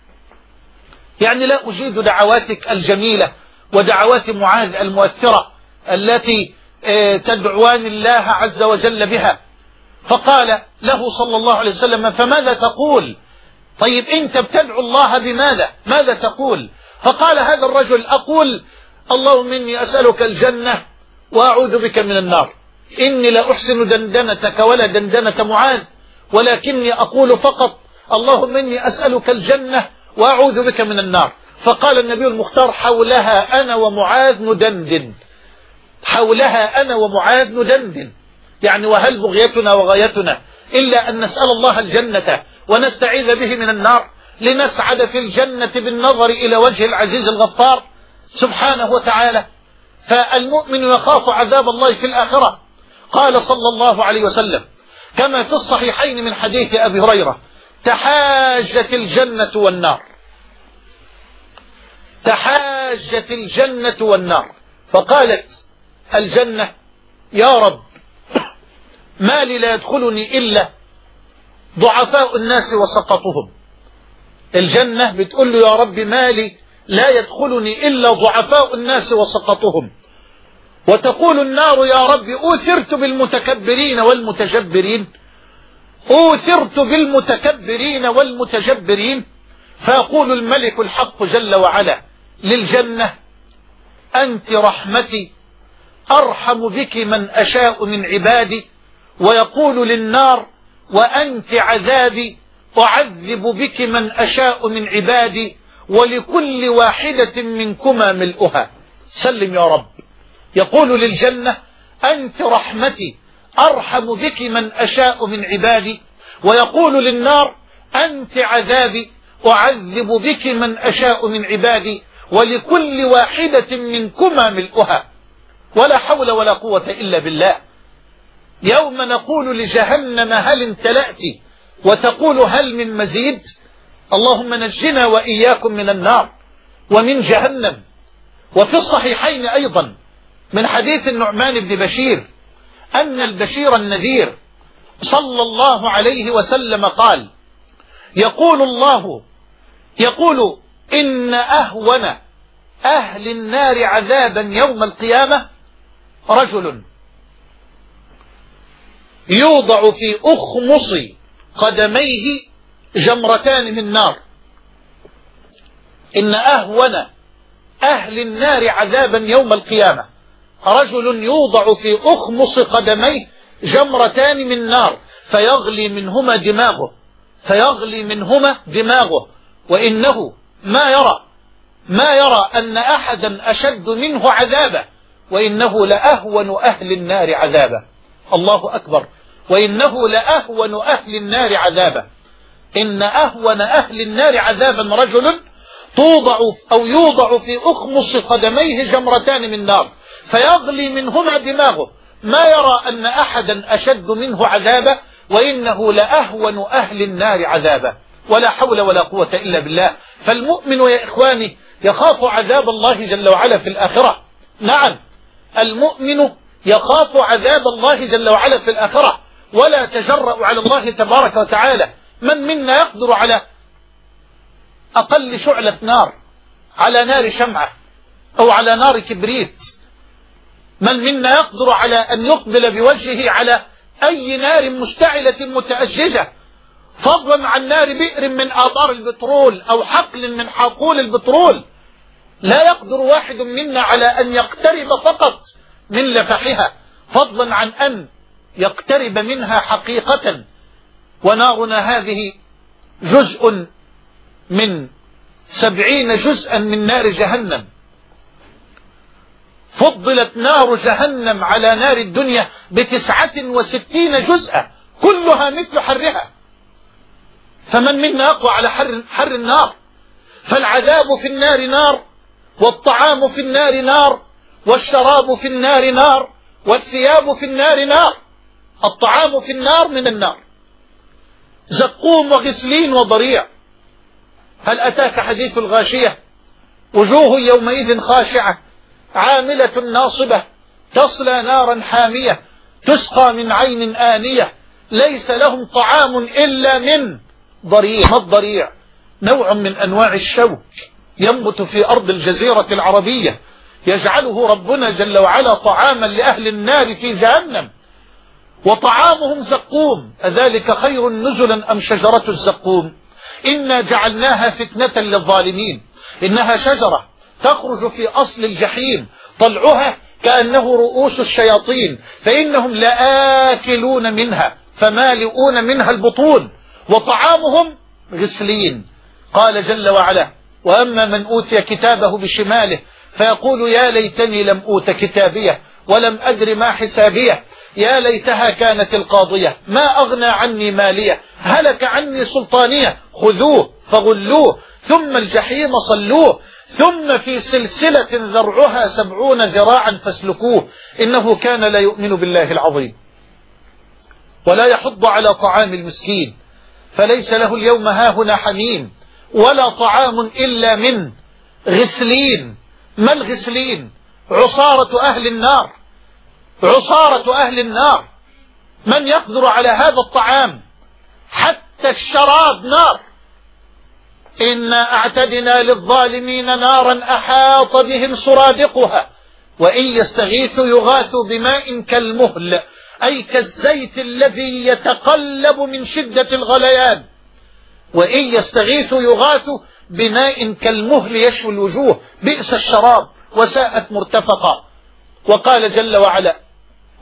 يعني لا أجيد دعواتك الجميلة ودعوات معاذ المؤثرة التي تدعوان الله عز وجل بها. فقال له صلى الله عليه وسلم: فماذا تقول؟ طيب أنت بتدعو الله بماذا؟ ماذا تقول؟ فقال هذا الرجل: أقول اللهم إني أسألك الجنة وأعوذ بك من النار. إني لا أحسن دندنتك ولا دندنة معاذ، ولكني أقول فقط اللهم إني أسألك الجنة وأعوذ بك من النار. فقال النبي المختار: حولها أنا ومعاذ ندندن، حولها أنا ومعاذ ندندن. يعني وهل بغيتنا وغايتنا إلا أن نسأل الله الجنة ونستعيذ به من النار لنسعد في الجنة بالنظر إلى وجه العزيز الغفار سبحانه وتعالى. فالمؤمن يخاف عذاب الله في الآخرة. قال صلى الله عليه وسلم كما في الصحيحين من حديث أبي هريرة: تحاجت الجنة والنار، تحاجت الجنة والنار. فقالت الجنة: يا رب، ما لي لا يدخلني إلا ضعفاء الناس وسقطهم. الجنة بتقول له: يا رب، ما لي لا يدخلني إلا ضعفاء الناس وسقطهم. وتقول النار: يا رب، أوثرت بالمتكبرين والمتجبرين، أوثرت بالمتكبرين والمتجبرين. فيقول الملك الحق جل وعلا للجنة: أنت رحمتي، أرحم بك من أشاء من عبادي، ويقول للنار وأنت عذابي أعذب بك من أشاء من عبادي ولكل واحدة منكما ملؤها. سلم يا رب. يقول للجنة أنت رحمتي أرحم بك من أشاء من عبادي، ويقول للنار أنت عذابي أعذب بك من أشاء من عبادي ولكل واحدة منكما ملؤها. ولا حول ولا قوة إلا بالله. يوم نقول لجهنم هل امتلأت وتقول هل من مزيد. اللهم نجنا وإياكم من النار ومن جهنم. وفي الصحيحين أيضا من حديث النعمان بن بشير أن البشير النذير صلى الله عليه وسلم قال يقول الله يقول إن أهون أهل النار عذابا يوم القيامة رجل يوضع في أخمص قدميه جمرتان من نار. إن أهون أهل النار عذابا يوم القيامة رجل يوضع في أخمص قدميه جمرتان من نار فيغلي منهما دماغه فيغلي منهما دماغه وإنه ما يرى ما يرى أن أحدا أشد منه عذابا وإنه لأهون أهل النار عذابا. الله أكبر. وإنه لأهون أهل النار عذابا. إن أهون أهل النار عذابا رجل توضع أو يوضع في أخمص قدميه جمرتان من نار فيغلي منهما دماغه ما يرى أن أحدا أشد منه عذابا وإنه لأهون أهل النار عذابا. ولا حول ولا قوة إلا بالله. فالمؤمن يا إخواني يخاف عذاب الله جل وعلا في الآخرة. نعم المؤمن يخاف عذاب الله جل وعلا في الآخرة ولا تجرأ على الله تبارك وتعالى. من منا يقدر على أقل شعلة نار، على نار شمعة أو على نار كبريت؟ من منا يقدر على أن يقبل بوجهه على أي نار مشتعلة متأججة، فضلا عن نار بئر من آبار البترول أو حقل من حقول البترول؟ لا يقدر واحد منا على أن يقترب فقط من لفحها، فضلا عن أن يقترب منها حقيقة. ونارنا هذه جزء من سبعين جزءا من نار جهنم. فضلت نار جهنم على نار الدنيا بتسعة وستين جزءا كلها مثل حرها. فمن منا يقوى على حر, حر النار؟ فالعذاب في النار نار، والطعام في النار نار، والشراب في النار نار، والثياب في النار نار. الطعام في النار من النار، زقوم وغسلين وضريع. هل أتاك حديث الغاشية؟ وجوه يومئذ خاشعة عاملة ناصبة تصلى نارا حامية تسقى من عين آنية ليس لهم طعام إلا من ضريع. ما الضريع؟ نوع من أنواع الشوك ينبت في أرض الجزيرة العربية يجعله ربنا جل وعلا طعاما لأهل النار في جهنم، وطعامهم زقوم. أذلك خير نزلا أم شجرة الزقوم؟ إنا جعلناها فتنة للظالمين. إنها شجرة تخرج في أصل الجحيم طلعها كأنه رؤوس الشياطين، فإنهم لآكلون منها فمالئون منها البطون، وطعامهم غسلين. قال جل وعلا وأما من أوتي كتابه بشماله فيقول يا ليتني لم أوت كتابيه ولم أدر ما حسابيه يا ليتها كانت القاضية ما أغنى عني مالية هلك عني سلطانية خذوه فغلوه ثم الجحيم صلوه ثم في سلسلة ذرعها سبعون ذراعا فاسلكوه إنه كان لا يؤمن بالله العظيم ولا يحض على طعام المسكين فليس له اليوم هاهنا حميم ولا طعام إلا من غسلين. ما الغسلين؟ عصارة أهل النار، عصارة أهل النار. من يقدر على هذا الطعام؟ حتى الشراب نار. إنا أعتدنا للظالمين نارا أحاط بهم سرادقها وإن يستغيثوا يغاثوا بماء كالمهل أي كالزيت الذي يتقلب من شدة الغليان. وإن يستغيثوا يغاثوا بماء كالمهل يشوي الوجوه بئس الشراب وساءت مرتفقا. وقال جل وعلا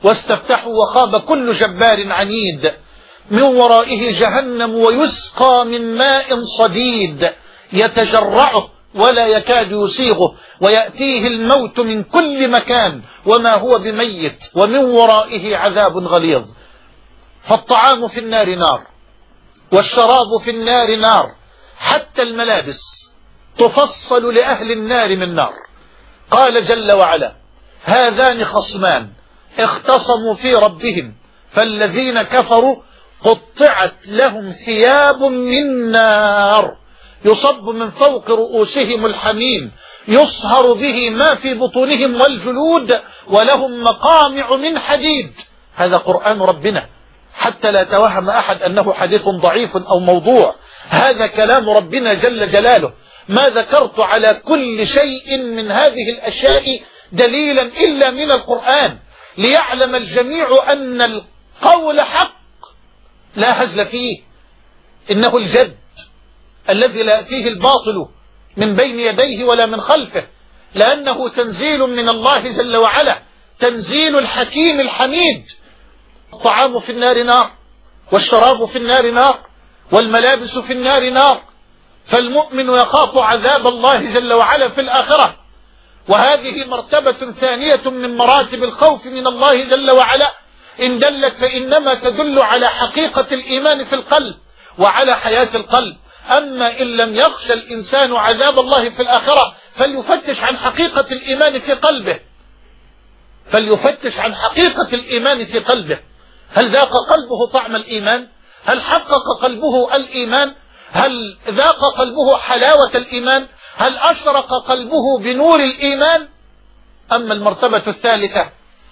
واستفتحوا وخاب كل جبار عنيد، من ورائه جهنم ويسقى من ماء صديد يتجرعه ولا يكاد يسيغه ويأتيه الموت من كل مكان وما هو بميت، ومن ورائه عذاب غليظ. فالطعام في النار نار، والشراب في النار نار، حتى الملابس تفصل لأهل النار من نار. قال جل وعلا: هذان خصمان اختصموا في ربهم فالذين كفروا قطعت لهم ثياب من نار يصب من فوق رؤوسهم الحميم يصهر به ما في بطونهم والجلود ولهم مقامع من حديد. هذا قرآن ربنا، حتى لا توهم أحد أنه حديث ضعيف أو موضوع. هذا كلام ربنا جل جلاله. ما ذكرت على كل شيء من هذه الأشياء دليلا إلا من القرآن، ليعلم الجميع أن القول حق لا هزل فيه، إنه الجد الذي لا يأتيه الباطل من بين يديه ولا من خلفه، لأنه تنزيل من الله جل وعلا، تنزيل الحكيم الحميد. الطعام في النار نار، والشراب في النار نار، والملابس في النار نار. فالمؤمن يخاف عذاب الله جل وعلا في الآخرة، وهذه مرتبة ثانية من مراتب الخوف من الله جل وعلا. إن دلت فإنما تدل على حقيقة الإيمان في القلب وعلى حياة القلب. أما إن لم يخشى الإنسان عذاب الله في الآخرة فليفتش عن حقيقة الإيمان في قلبه، فليفتش عن حقيقة الإيمان في قلبه. هل ذاق قلبه طعم الإيمان؟ هل حقق قلبه الإيمان؟ هل ذاق قلبه حلاوة الإيمان؟ هل أشرق قلبه بنور الإيمان؟ أما المرتبة الثالثة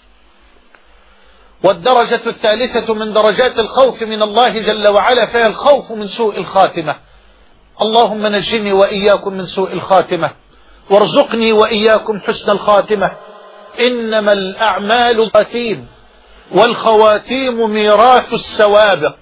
والدرجة الثالثة من درجات الخوف من الله جل وعلا فهي الخوف من سوء الخاتمة. اللهم نجني وإياكم من سوء الخاتمة، وارزقني وإياكم حسن الخاتمة. إنما الأعمال خواتيم، والخواتيم ميراث السوابق،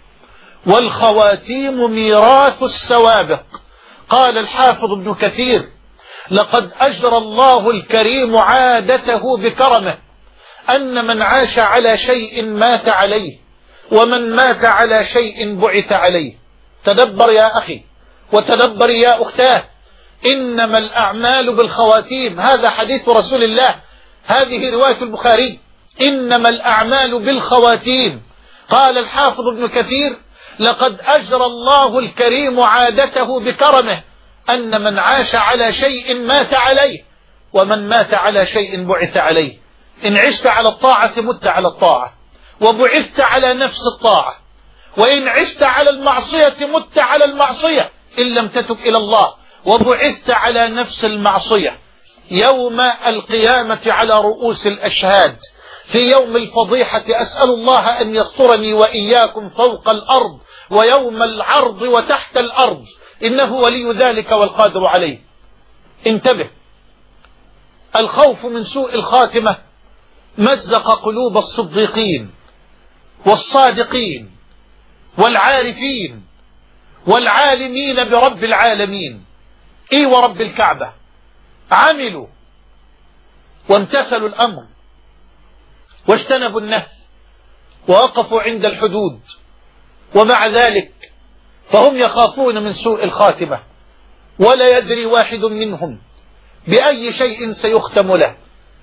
والخواتيم ميراث السوابق. قال الحافظ ابن كثير: لقد أجرى الله الكريم عادته بكرمه أن من عاش على شيء مات عليه، ومن مات على شيء بعث عليه. تدبر يا أخي وتدبر يا أختاه، إنما الأعمال بالخواتيم، هذا حديث رسول الله، هذه رواية البخاري. إنما الأعمال بالخواتيم. قال الحافظ ابن كثير: لقد أجرى الله الكريم عادته بكرمه أن من عاش على شيء مات عليه، ومن مات على شيء بعث عليه. إن عشت على الطاعة مت على الطاعة وبعثت على نفس الطاعة، وإن عشت على المعصية مت على المعصية إن لم تتب إلى الله، وبعثت على نفس المعصية. يوم القيامة على رؤوس الأشهاد، في يوم الفضيحة، أسأل الله أن يسترني وإياكم فوق الأرض ويوم العرض وتحت الأرض، إنه ولي ذلك والقادر عليه. انتبه، الخوف من سوء الخاتمة مزق قلوب الصديقين والصادقين والعارفين والعالمين برب العالمين. إي ورب الكعبة، عملوا وامتثلوا الأمر واجتنبوا النهي ووقفوا عند الحدود، ومع ذلك فهم يخافون من سوء الخاتمة، ولا يدري واحد منهم بأي شيء سيختم له.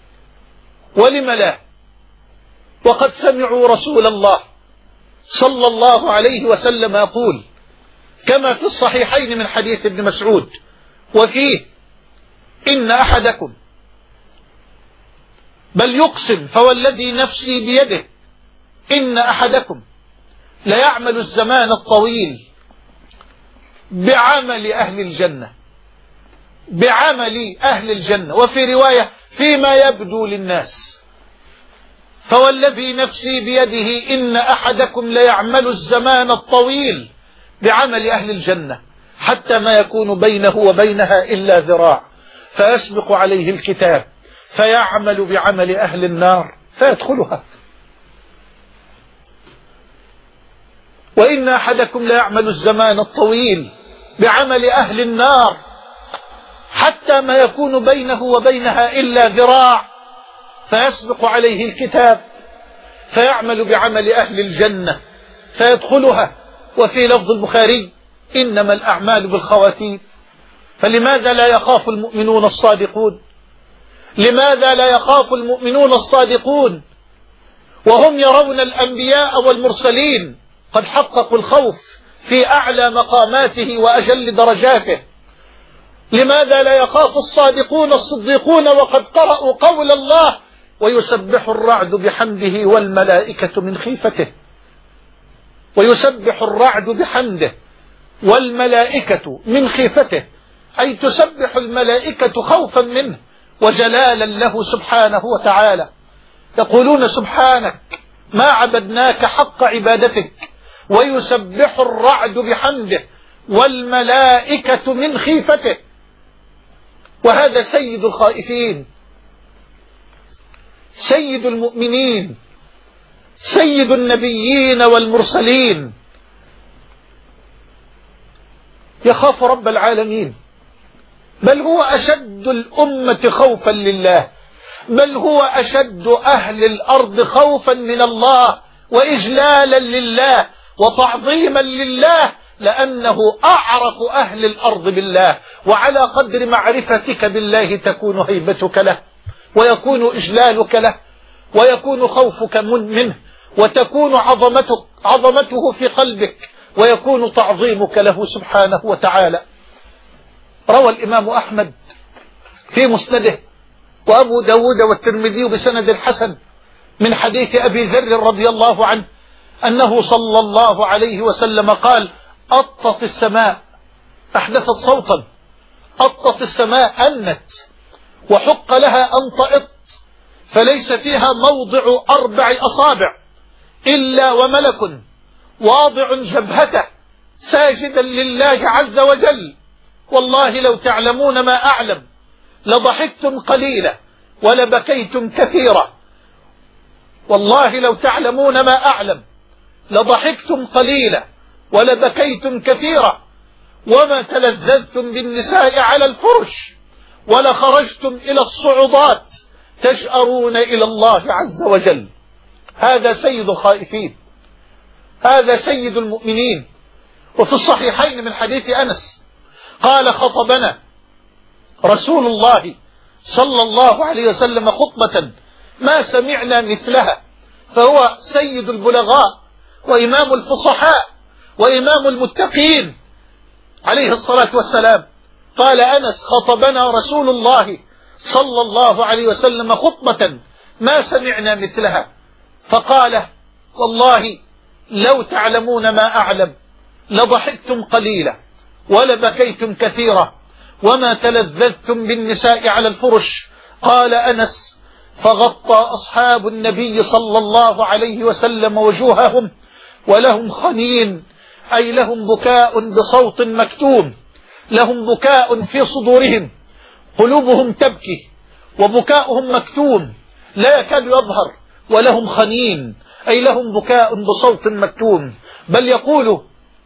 ولم لا؟ وقد سمعوا رسول الله صلى الله عليه وسلم يقول كما في الصحيحين من حديث ابن مسعود وفيه: إن أحدكم، بل يقسم فوالذي نفسي بيده، إن أحدكم ليعمل الزمان الطويل بعمل أهل الجنة، بعمل أهل الجنة، وفي رواية فيما يبدو للناس. فوالذي نفسي بيده إن أحدكم ليعمل الزمان الطويل بعمل أهل الجنة حتى ما يكون بينه وبينها إلا ذراع، فيسبق عليه الكتاب فيعمل بعمل أهل النار فيدخلها. وإن أحدكم ليعمل الزمان الطويل بعمل أهل النار حتى ما يكون بينه وبينها إلا ذراع، فيسبق عليه الكتاب فيعمل بعمل أهل الجنة فيدخلها. وفي لفظ البخاري إنما الأعمال بالخواتيم. فلماذا لا يخاف المؤمنون الصادقون؟ لماذا لا يخاف المؤمنون الصادقون وهم يرون الأنبياء والمرسلين قد حققوا الخوف في أعلى مقاماته وأجل درجاته؟ لماذا لا يخاف الصادقون الصديقون وقد قرأوا قول الله ويسبح الرعد بحمده والملائكة من خيفته؟ ويسبح الرعد بحمده والملائكة من خيفته، أي تسبح الملائكة خوفا منه وجلالا له سبحانه وتعالى. يقولون سبحانك ما عبدناك حق عبادتك. ويسبح الرعد بحمده والملائكة من خيفته. وهذا سيد الخائفين، سيد المؤمنين، سيد النبيين والمرسلين، يخاف رب العالمين، بل هو أشد الأمة خوفا لله، بل هو أشد أهل الأرض خوفا من الله وإجلالا لله وتعظيما لله، لأنه أعرف أهل الأرض بالله. وعلى قدر معرفتك بالله تكون هيبتك له، ويكون إجلالك له، ويكون خوفك منه، وتكون عظمتك عظمته في قلبك، ويكون تعظيمك له سبحانه وتعالى. روى الإمام أحمد في مسنده وأبو داود والترمذي بسند حسن من حديث أبي ذر رضي الله عنه أنه صلى الله عليه وسلم قال: أطت السماء، أحدثت صوتا، أطت السماء أنت، وحق لها أن تأط، فليس فيها موضع أربع أصابع إلا وملك واضع جبهته ساجدا لله عز وجل. والله لو تعلمون ما أعلم لضحكتم قليلا ولبكيتم كثيرا. والله لو تعلمون ما أعلم لضحكتم قليلا ولبكيتم كثيرا، وما تلذذتم بالنساء على الفرش ولخرجتم إلى الصعودات تجأرون إلى الله عز وجل. هذا سيد الخائفين، هذا سيد المؤمنين. وفي الصحيحين من حديث أنس قال: خطبنا رسول الله صلى الله عليه وسلم خطبة ما سمعنا مثلها، فهو سيد البلغاء وإمام الفصحاء وإمام المتقين عليه الصلاة والسلام. قال أنس: خطبنا رسول الله صلى الله عليه وسلم خطبة ما سمعنا مثلها، فقال: والله لو تعلمون ما أعلم لضحكتم قليلا ولبكيتم كثيرا، وما تلذذتم بالنساء على الفرش. قال أنس: فغطى أصحاب النبي صلى الله عليه وسلم وجوههم ولهم خنين، أي لهم بكاء بصوت مكتوم، لهم بكاء في صدورهم، قلوبهم تبكي وبكاؤهم مكتوم لا يكاد يظهر، ولهم خنين أي لهم بكاء بصوت مكتوم. بل يقول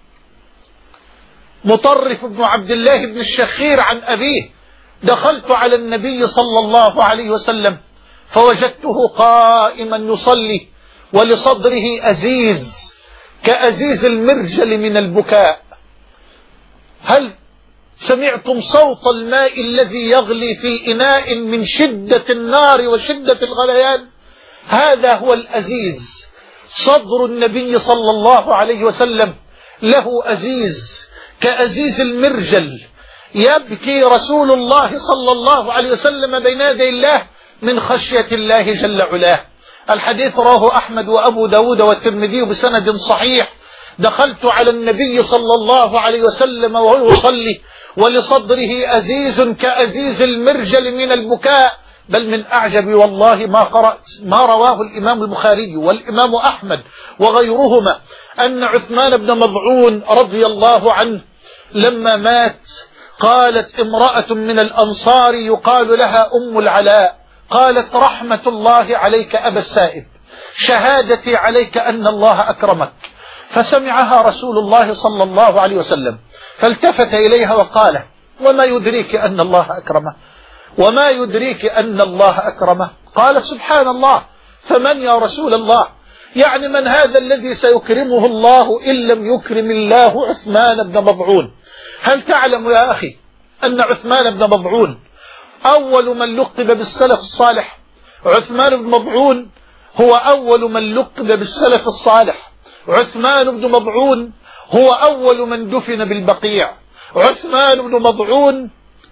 مطرف بن عبد الله بن الشخير عن أبيه: دخلت على النبي صلى الله عليه وسلم فوجدته قائما يصلي ولصدره أزيز كأزيز المرجل من البكاء. هل سمعتم صوت الماء الذي يغلي في إناء من شدة النار وشدة الغليان؟ هذا هو الأزيز. صدر النبي صلى الله عليه وسلم له أزيز كأزيز المرجل، يبكي رسول الله صلى الله عليه وسلم بين يدي الله من خشية الله جل علاه. الحديث رواه أحمد وأبو داود والترمذي بسند صحيح: دخلت على النبي صلى الله عليه وسلم وهو يصلي ولصدره أزيز كأزيز المرجل من البكاء. بل من أعجب والله ما قرأت ما رواه الإمام البخاري والإمام أحمد وغيرهما أن عثمان بن مضعون رضي الله عنه لما مات قالت امرأة من الأنصار يقال لها أم العلاء، قالت: رحمة الله عليك أبا السائب، شهادتي عليك أن الله أكرمك. فسمعها رسول الله صلى الله عليه وسلم فالتفت إليها وقال: وما يدريك أن الله أكرمه؟ وما يدريك أن الله أكرمه؟ قالت: سبحان الله، فمن يا رسول الله؟ يعني من هذا الذي سيكرمه الله إن لم يكرم الله عثمان بن مظعون؟ هل تعلم يا أخي أن عثمان بن مظعون أول من لقب بالسلف الصالح؟ عثمان بن مظعون هو أول من لقب بالسلف الصالح. عثمان بن مظعون هو أول من دفن بالبقيع. عثمان بن مظعون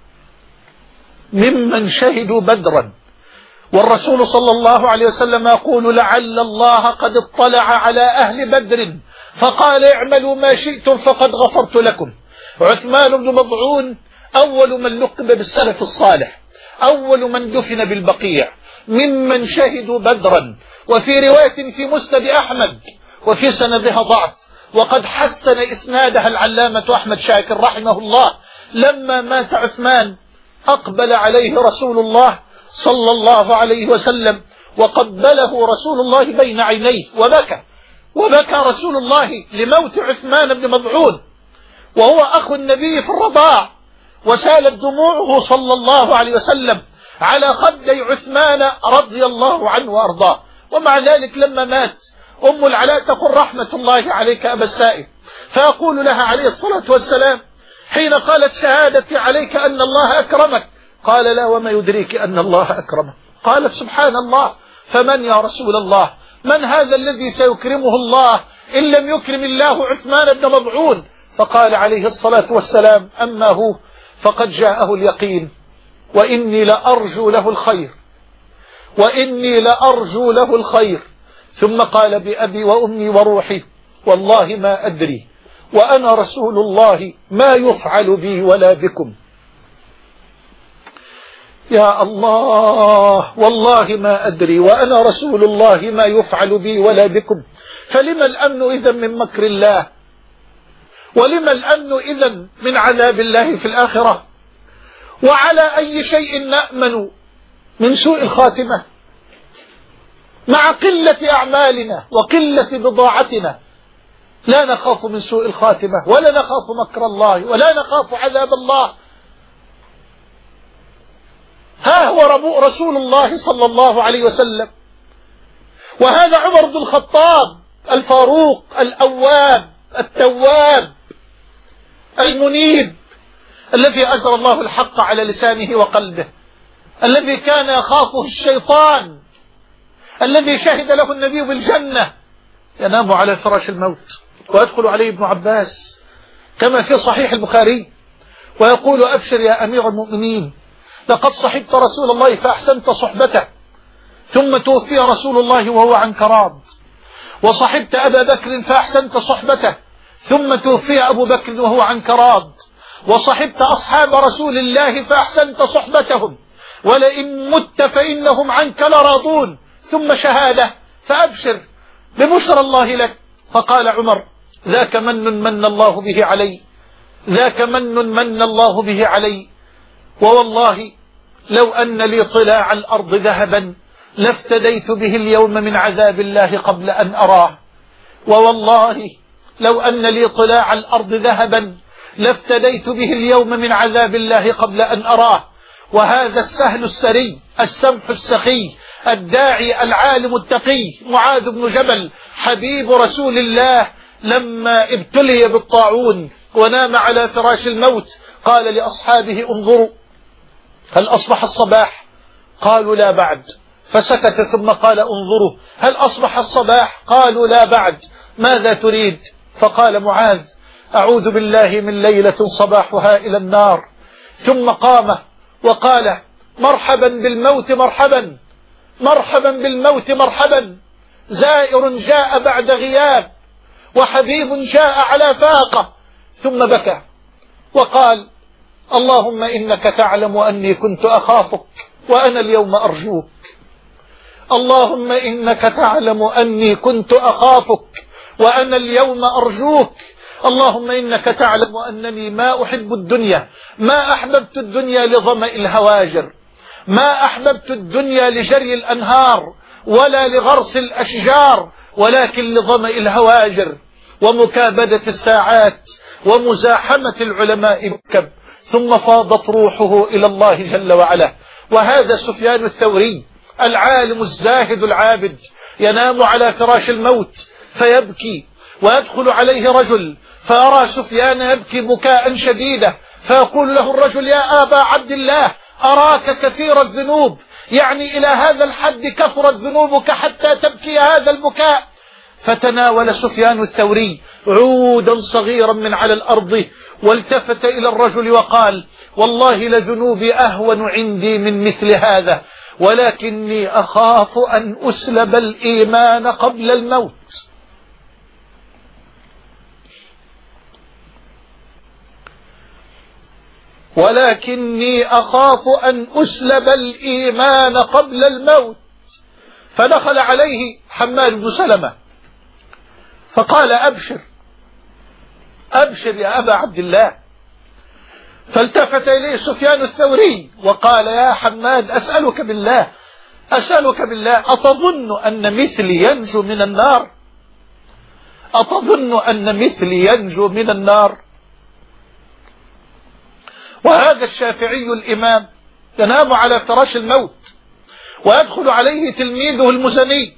ممن شهدوا بدرا، والرسول صلى الله عليه وسلم يقول: لعل الله قد اطلع على أهل بدر فقال: اعملوا ما شئتم فقد غفرت لكم. عثمان بن مظعون أول من لقب بالسلف الصالح، أول من دفن بالبقيع، ممن شهدوا بدرا. وفي رواية في مسند أحمد وفي سندها ضعف، وقد حسن إسنادها العلامة أحمد شاكر رحمه الله: لما مات عثمان أقبل عليه رسول الله صلى الله عليه وسلم وقبله رسول الله بين عينيه وبكى، وبكى رسول الله لموت عثمان بن مظعون وهو أخو النبي في الرضاع، وسالت دموعه صلى الله عليه وسلم على خدي عثمان رضي الله عنه وأرضاه. ومع ذلك لما مات أم العلاء تقول: رحمة الله عليك أبا السائب، فيقول لها عليه الصلاة والسلام حين قالت: شهادتي عليك أن الله أكرمك، قال: لا، وما يدريك أن الله أكرمك؟ قالت: سبحان الله، فمن يا رسول الله؟ من هذا الذي سيكرمه الله إن لم يكرم الله عثمان بن مظعون؟ فقال عليه الصلاة والسلام: أما هو فقد جاءه اليقين، وإني لأرجو له الخير، وإني لأرجو له الخير. ثم قال: بأبي وأمي وروحي والله ما أدري وأنا رسول الله ما يفعل بي ولا بكم. يا الله، والله ما أدري وأنا رسول الله ما يفعل بي ولا بكم. فلما الأمن إذن من مكر الله؟ ولما الأمن إذن من عذاب الله في الآخرة؟ وعلى أي شيء نأمن من سوء الخاتمة مع قلة أعمالنا وقلة بضاعتنا؟ لا نخاف من سوء الخاتمة، ولا نخاف مكر الله، ولا نخاف عذاب الله. ها هو ربوء رسول الله صلى الله عليه وسلم، وهذا عمر بن الخطاب الفاروق الأواب التواب المنيب، الذي أجرى الله الحق على لسانه وقلبه، الذي كان يخافه الشيطان، الذي شهد له النبي بالجنة، ينام على فراش الموت ويدخل عليه ابن عباس كما في صحيح البخاري ويقول: أبشر يا أمير المؤمنين، لقد صحبت رسول الله فأحسنت صحبته، ثم توفي رسول الله وهو عنكراب، وصحبت أبا بكر فأحسنت صحبته، ثم توفي أبو بكر وهو عنكراب، وصحبت أصحاب رسول الله فأحسنت صحبتهم، ولئن مت فإنهم عنك لراضون، ثم شهادة، فأبشر ببشرى الله لك. فقال عمر: ذاك من من الله به علي، ذاك من من الله به علي، ووالله لو أن لي طلاع الأرض ذهبا لافتديت به اليوم من عذاب الله قبل أن أراه، ووالله لو أن لي طلاع الأرض ذهبا لافتديت به اليوم من عذاب الله قبل أن أراه. وهذا السهل السري السمح السخي الداعي العالم التقي معاذ بن جبل حبيب رسول الله، لما ابتلي بالطاعون ونام على فراش الموت قال لأصحابه: انظروا هل أصبح الصباح؟ قالوا: لا بعد. فسكت ثم قال: انظروا هل أصبح الصباح؟ قالوا: لا بعد. ماذا تريد؟ فقال معاذ: أعوذ بالله من ليلة صباحها إلى النار. ثم قام وقال: مرحبا بالموت مرحبا، مرحبا بالموت مرحبا، زائر جاء بعد غياب، وحبيب جاء على فاقة. ثم بكى وقال: اللهم إنك تعلم أني كنت أخافك وأنا اليوم أرجوك، اللهم إنك تعلم أني كنت أخافك وأنا اليوم أرجوك، اللهم إنك تعلم أنني ما أحب الدنيا، ما أحببت الدنيا لظمأ الهواجر، ما أحببت الدنيا لجري الأنهار ولا لغرس الأشجار، ولكن لظمأ الهواجر ومكابدة الساعات ومزاحمة العلماء بكب. ثم فاضت روحه إلى الله جل وعلا. وهذا سفيان الثوري العالم الزاهد العابد ينام على فراش الموت فيبكي، ويدخل عليه رجل فأرى سفيان يبكي بكاء شديدا، فيقول له الرجل: يا أبا عبد الله، أراك كثير الذنوب، يعني إلى هذا الحد كثرت ذنوبك حتى تبكي هذا البكاء؟ فتناول سفيان الثوري عودا صغيرا من على الأرض، والتفت إلى الرجل وقال: والله لذنوبي أهون عندي من مثل هذا، ولكني أخاف أن أسلب الإيمان قبل الموت. ولكني أخاف أن أسلب الإيمان قبل الموت. فدخل عليه حماد بن سلمة فقال: أبشر أبشر يا أبا عبد الله. فالتفت إليه سفيان الثوري وقال: يا حماد، أسألك بالله أسألك بالله أتظن أن مثلي ينجو من النار؟ أتظن أن مثلي ينجو من النار؟ وهذا الشافعي الإمام ينام على فراش الموت، ويدخل عليه تلميذه المزني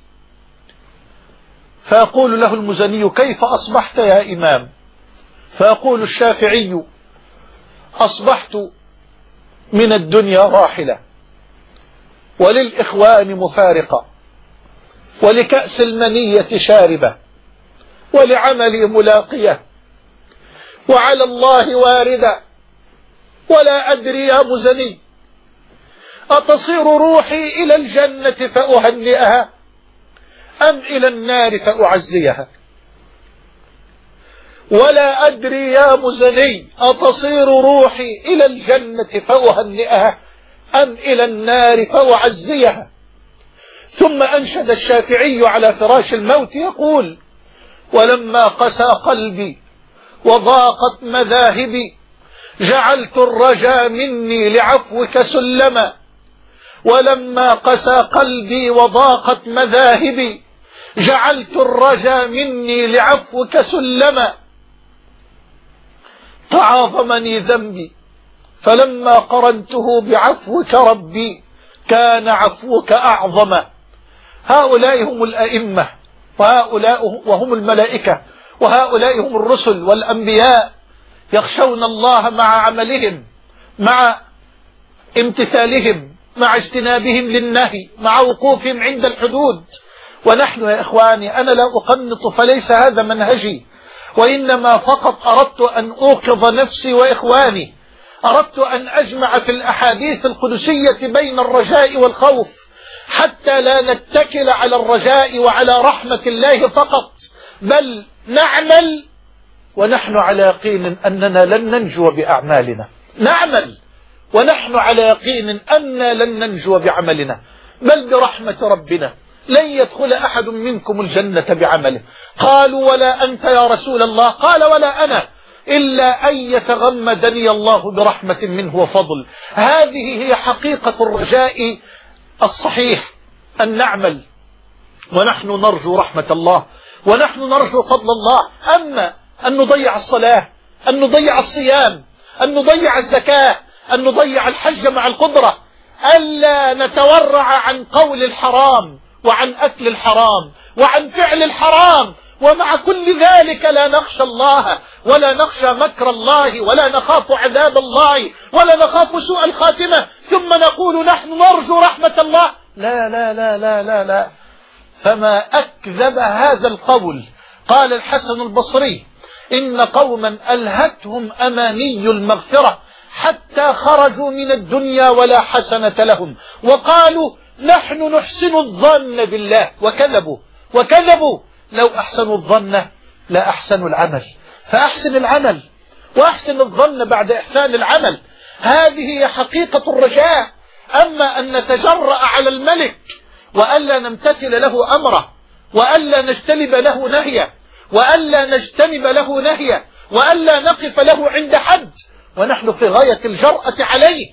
فيقول له المزني: كيف أصبحت يا إمام؟ فيقول الشافعي: أصبحت من الدنيا راحلة، وللإخوان مفارقة، ولكأس المنية شاربة، ولعملي ملاقية، وعلى الله واردة، ولا أدري يا مزني أتصير روحي إلى الجنة فأهنئها أم إلى النار فأعزيها؟ ولا أدري يا مزني أتصير روحي إلى الجنة فأهنئها أم إلى النار فأعزيها؟ ثم أنشد الشافعي على فراش الموت يقول: ولما قسى قلبي وضاقت مذاهبي جعلت الرجا مني لعفوك سلما. ولما قسى قلبي وضاقت مذاهبي جعلت الرجا مني لعفوك سلما. تعاظمني ذنبي فلما قرنته بعفوك ربي كان عفوك أعظم. هؤلاء هم الأئمة، وهؤلاء وهم الملائكة، وهؤلاء هم الرسل والأنبياء، يخشون الله مع عملهم، مع امتثالهم، مع اجتنابهم للنهي، مع وقوفهم عند الحدود. ونحن يا إخواني، أنا لا أقنط فليس هذا منهجي، وإنما فقط أردت أن أوقظ نفسي وإخواني، أردت أن أجمع في الأحاديث القدسية بين الرجاء والخوف، حتى لا نتكل على الرجاء وعلى رحمة الله فقط، بل نعمل ونحن على يقين أننا لن ننجو بأعمالنا. نعمل ونحن على يقين أننا لن ننجو بعملنا، بل برحمة ربنا. لن يدخل أحد منكم الجنة بعمله. قالوا: ولا أنت يا رسول الله؟ قال: ولا أنا، إلا أن يتغمدني الله برحمة منه وفضل. هذه هي حقيقة الرجاء الصحيح، أن نعمل ونحن نرجو رحمة الله، ونحن نرجو فضل الله. أما أن نضيع الصلاة، أن نضيع الصيام، أن نضيع الزكاة، أن نضيع الحج مع القدرة، ألا نتورع عن قول الحرام وعن أكل الحرام وعن فعل الحرام، ومع كل ذلك لا نخشى الله ولا نخشى مكر الله ولا نخاف عذاب الله ولا نخاف سوء الخاتمة، ثم نقول نحن نرجو رحمة الله. لا لا لا لا لا لا فما أكذب هذا القول. قال الحسن البصري: إن قوما ألهتهم أماني المغفرة حتى خرجوا من الدنيا ولا حسنة لهم، وقالوا نحن نحسن الظن بالله، وكذبوا وكذبوا. لو أحسنوا الظن لا أحسنوا العمل، فأحسن العمل وأحسن الظن بعد إحسان العمل. هذه هي حقيقة الرجاء. أما أن نتجرأ على الملك وألا نمتثل له أمره، وألا نجتنب له نهيه، وألا نجتنب له نهيه، وألا نقف له عند حد، ونحن في غاية الجرأة عليه،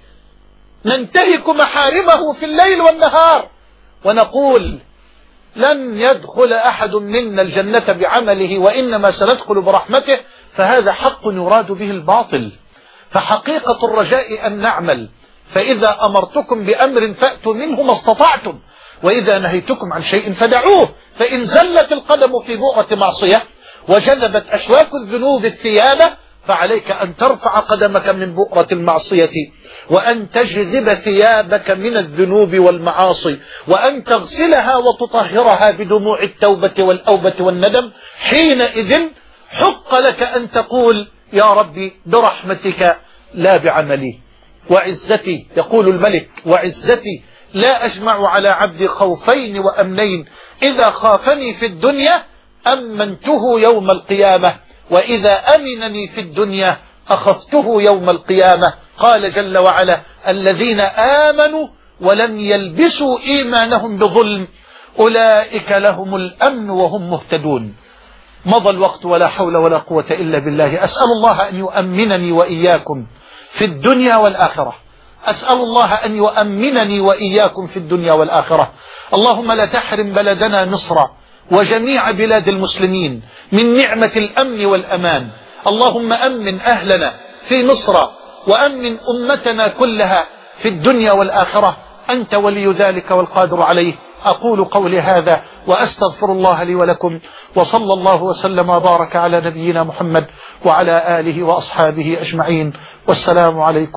ننتهك محارمه في الليل والنهار، ونقول لن يدخل أحد منا الجنة بعمله وإنما سندخل برحمته، فهذا حق يراد به الباطل. فحقيقة الرجاء أن نعمل، فإذا أمرتكم بأمر فأتوا منه ما استطعتم، وإذا نهيتكم عن شيء فدعوه، فإن زلت القدم في بؤرة معصية وجذبت أشواك الذنوب الثياب فعليك أن ترفع قدمك من بؤرة المعصية، وأن تجذب ثيابك من الذنوب والمعاصي، وأن تغسلها وتطهرها بدموع التوبة والأوبة والندم. حينئذ حق لك أن تقول يا ربي برحمتك لا بعملي، وعزتي، يقول الملك وعزتي لا أجمع على عبدي خوفين وأمنين، إذا خافني في الدنيا أمنته يوم القيامة، وإذا أمنني في الدنيا أخفته يوم القيامة. قال جل وعلا الذين آمنوا ولم يلبسوا إيمانهم بظلم أولئك لهم الأمن وهم مهتدون. مضى الوقت ولا حول ولا قوة إلا بالله. أسأل الله أن يؤمنني وإياكم في الدنيا والآخرة، أسأل الله أن يؤمنني وإياكم في الدنيا والآخرة. اللهم لا تحرم بلدنا مصر وجميع بلاد المسلمين من نعمة الأمن والأمان. اللهم أمن أهلنا في مصر وأمن أمتنا كلها في الدنيا والآخرة، أنت ولي ذلك والقادر عليه. أقول قولي هذا وأستغفر الله لي ولكم، وصلى الله وسلم وبارك على نبينا محمد وعلى آله وأصحابه أجمعين، والسلام عليكم.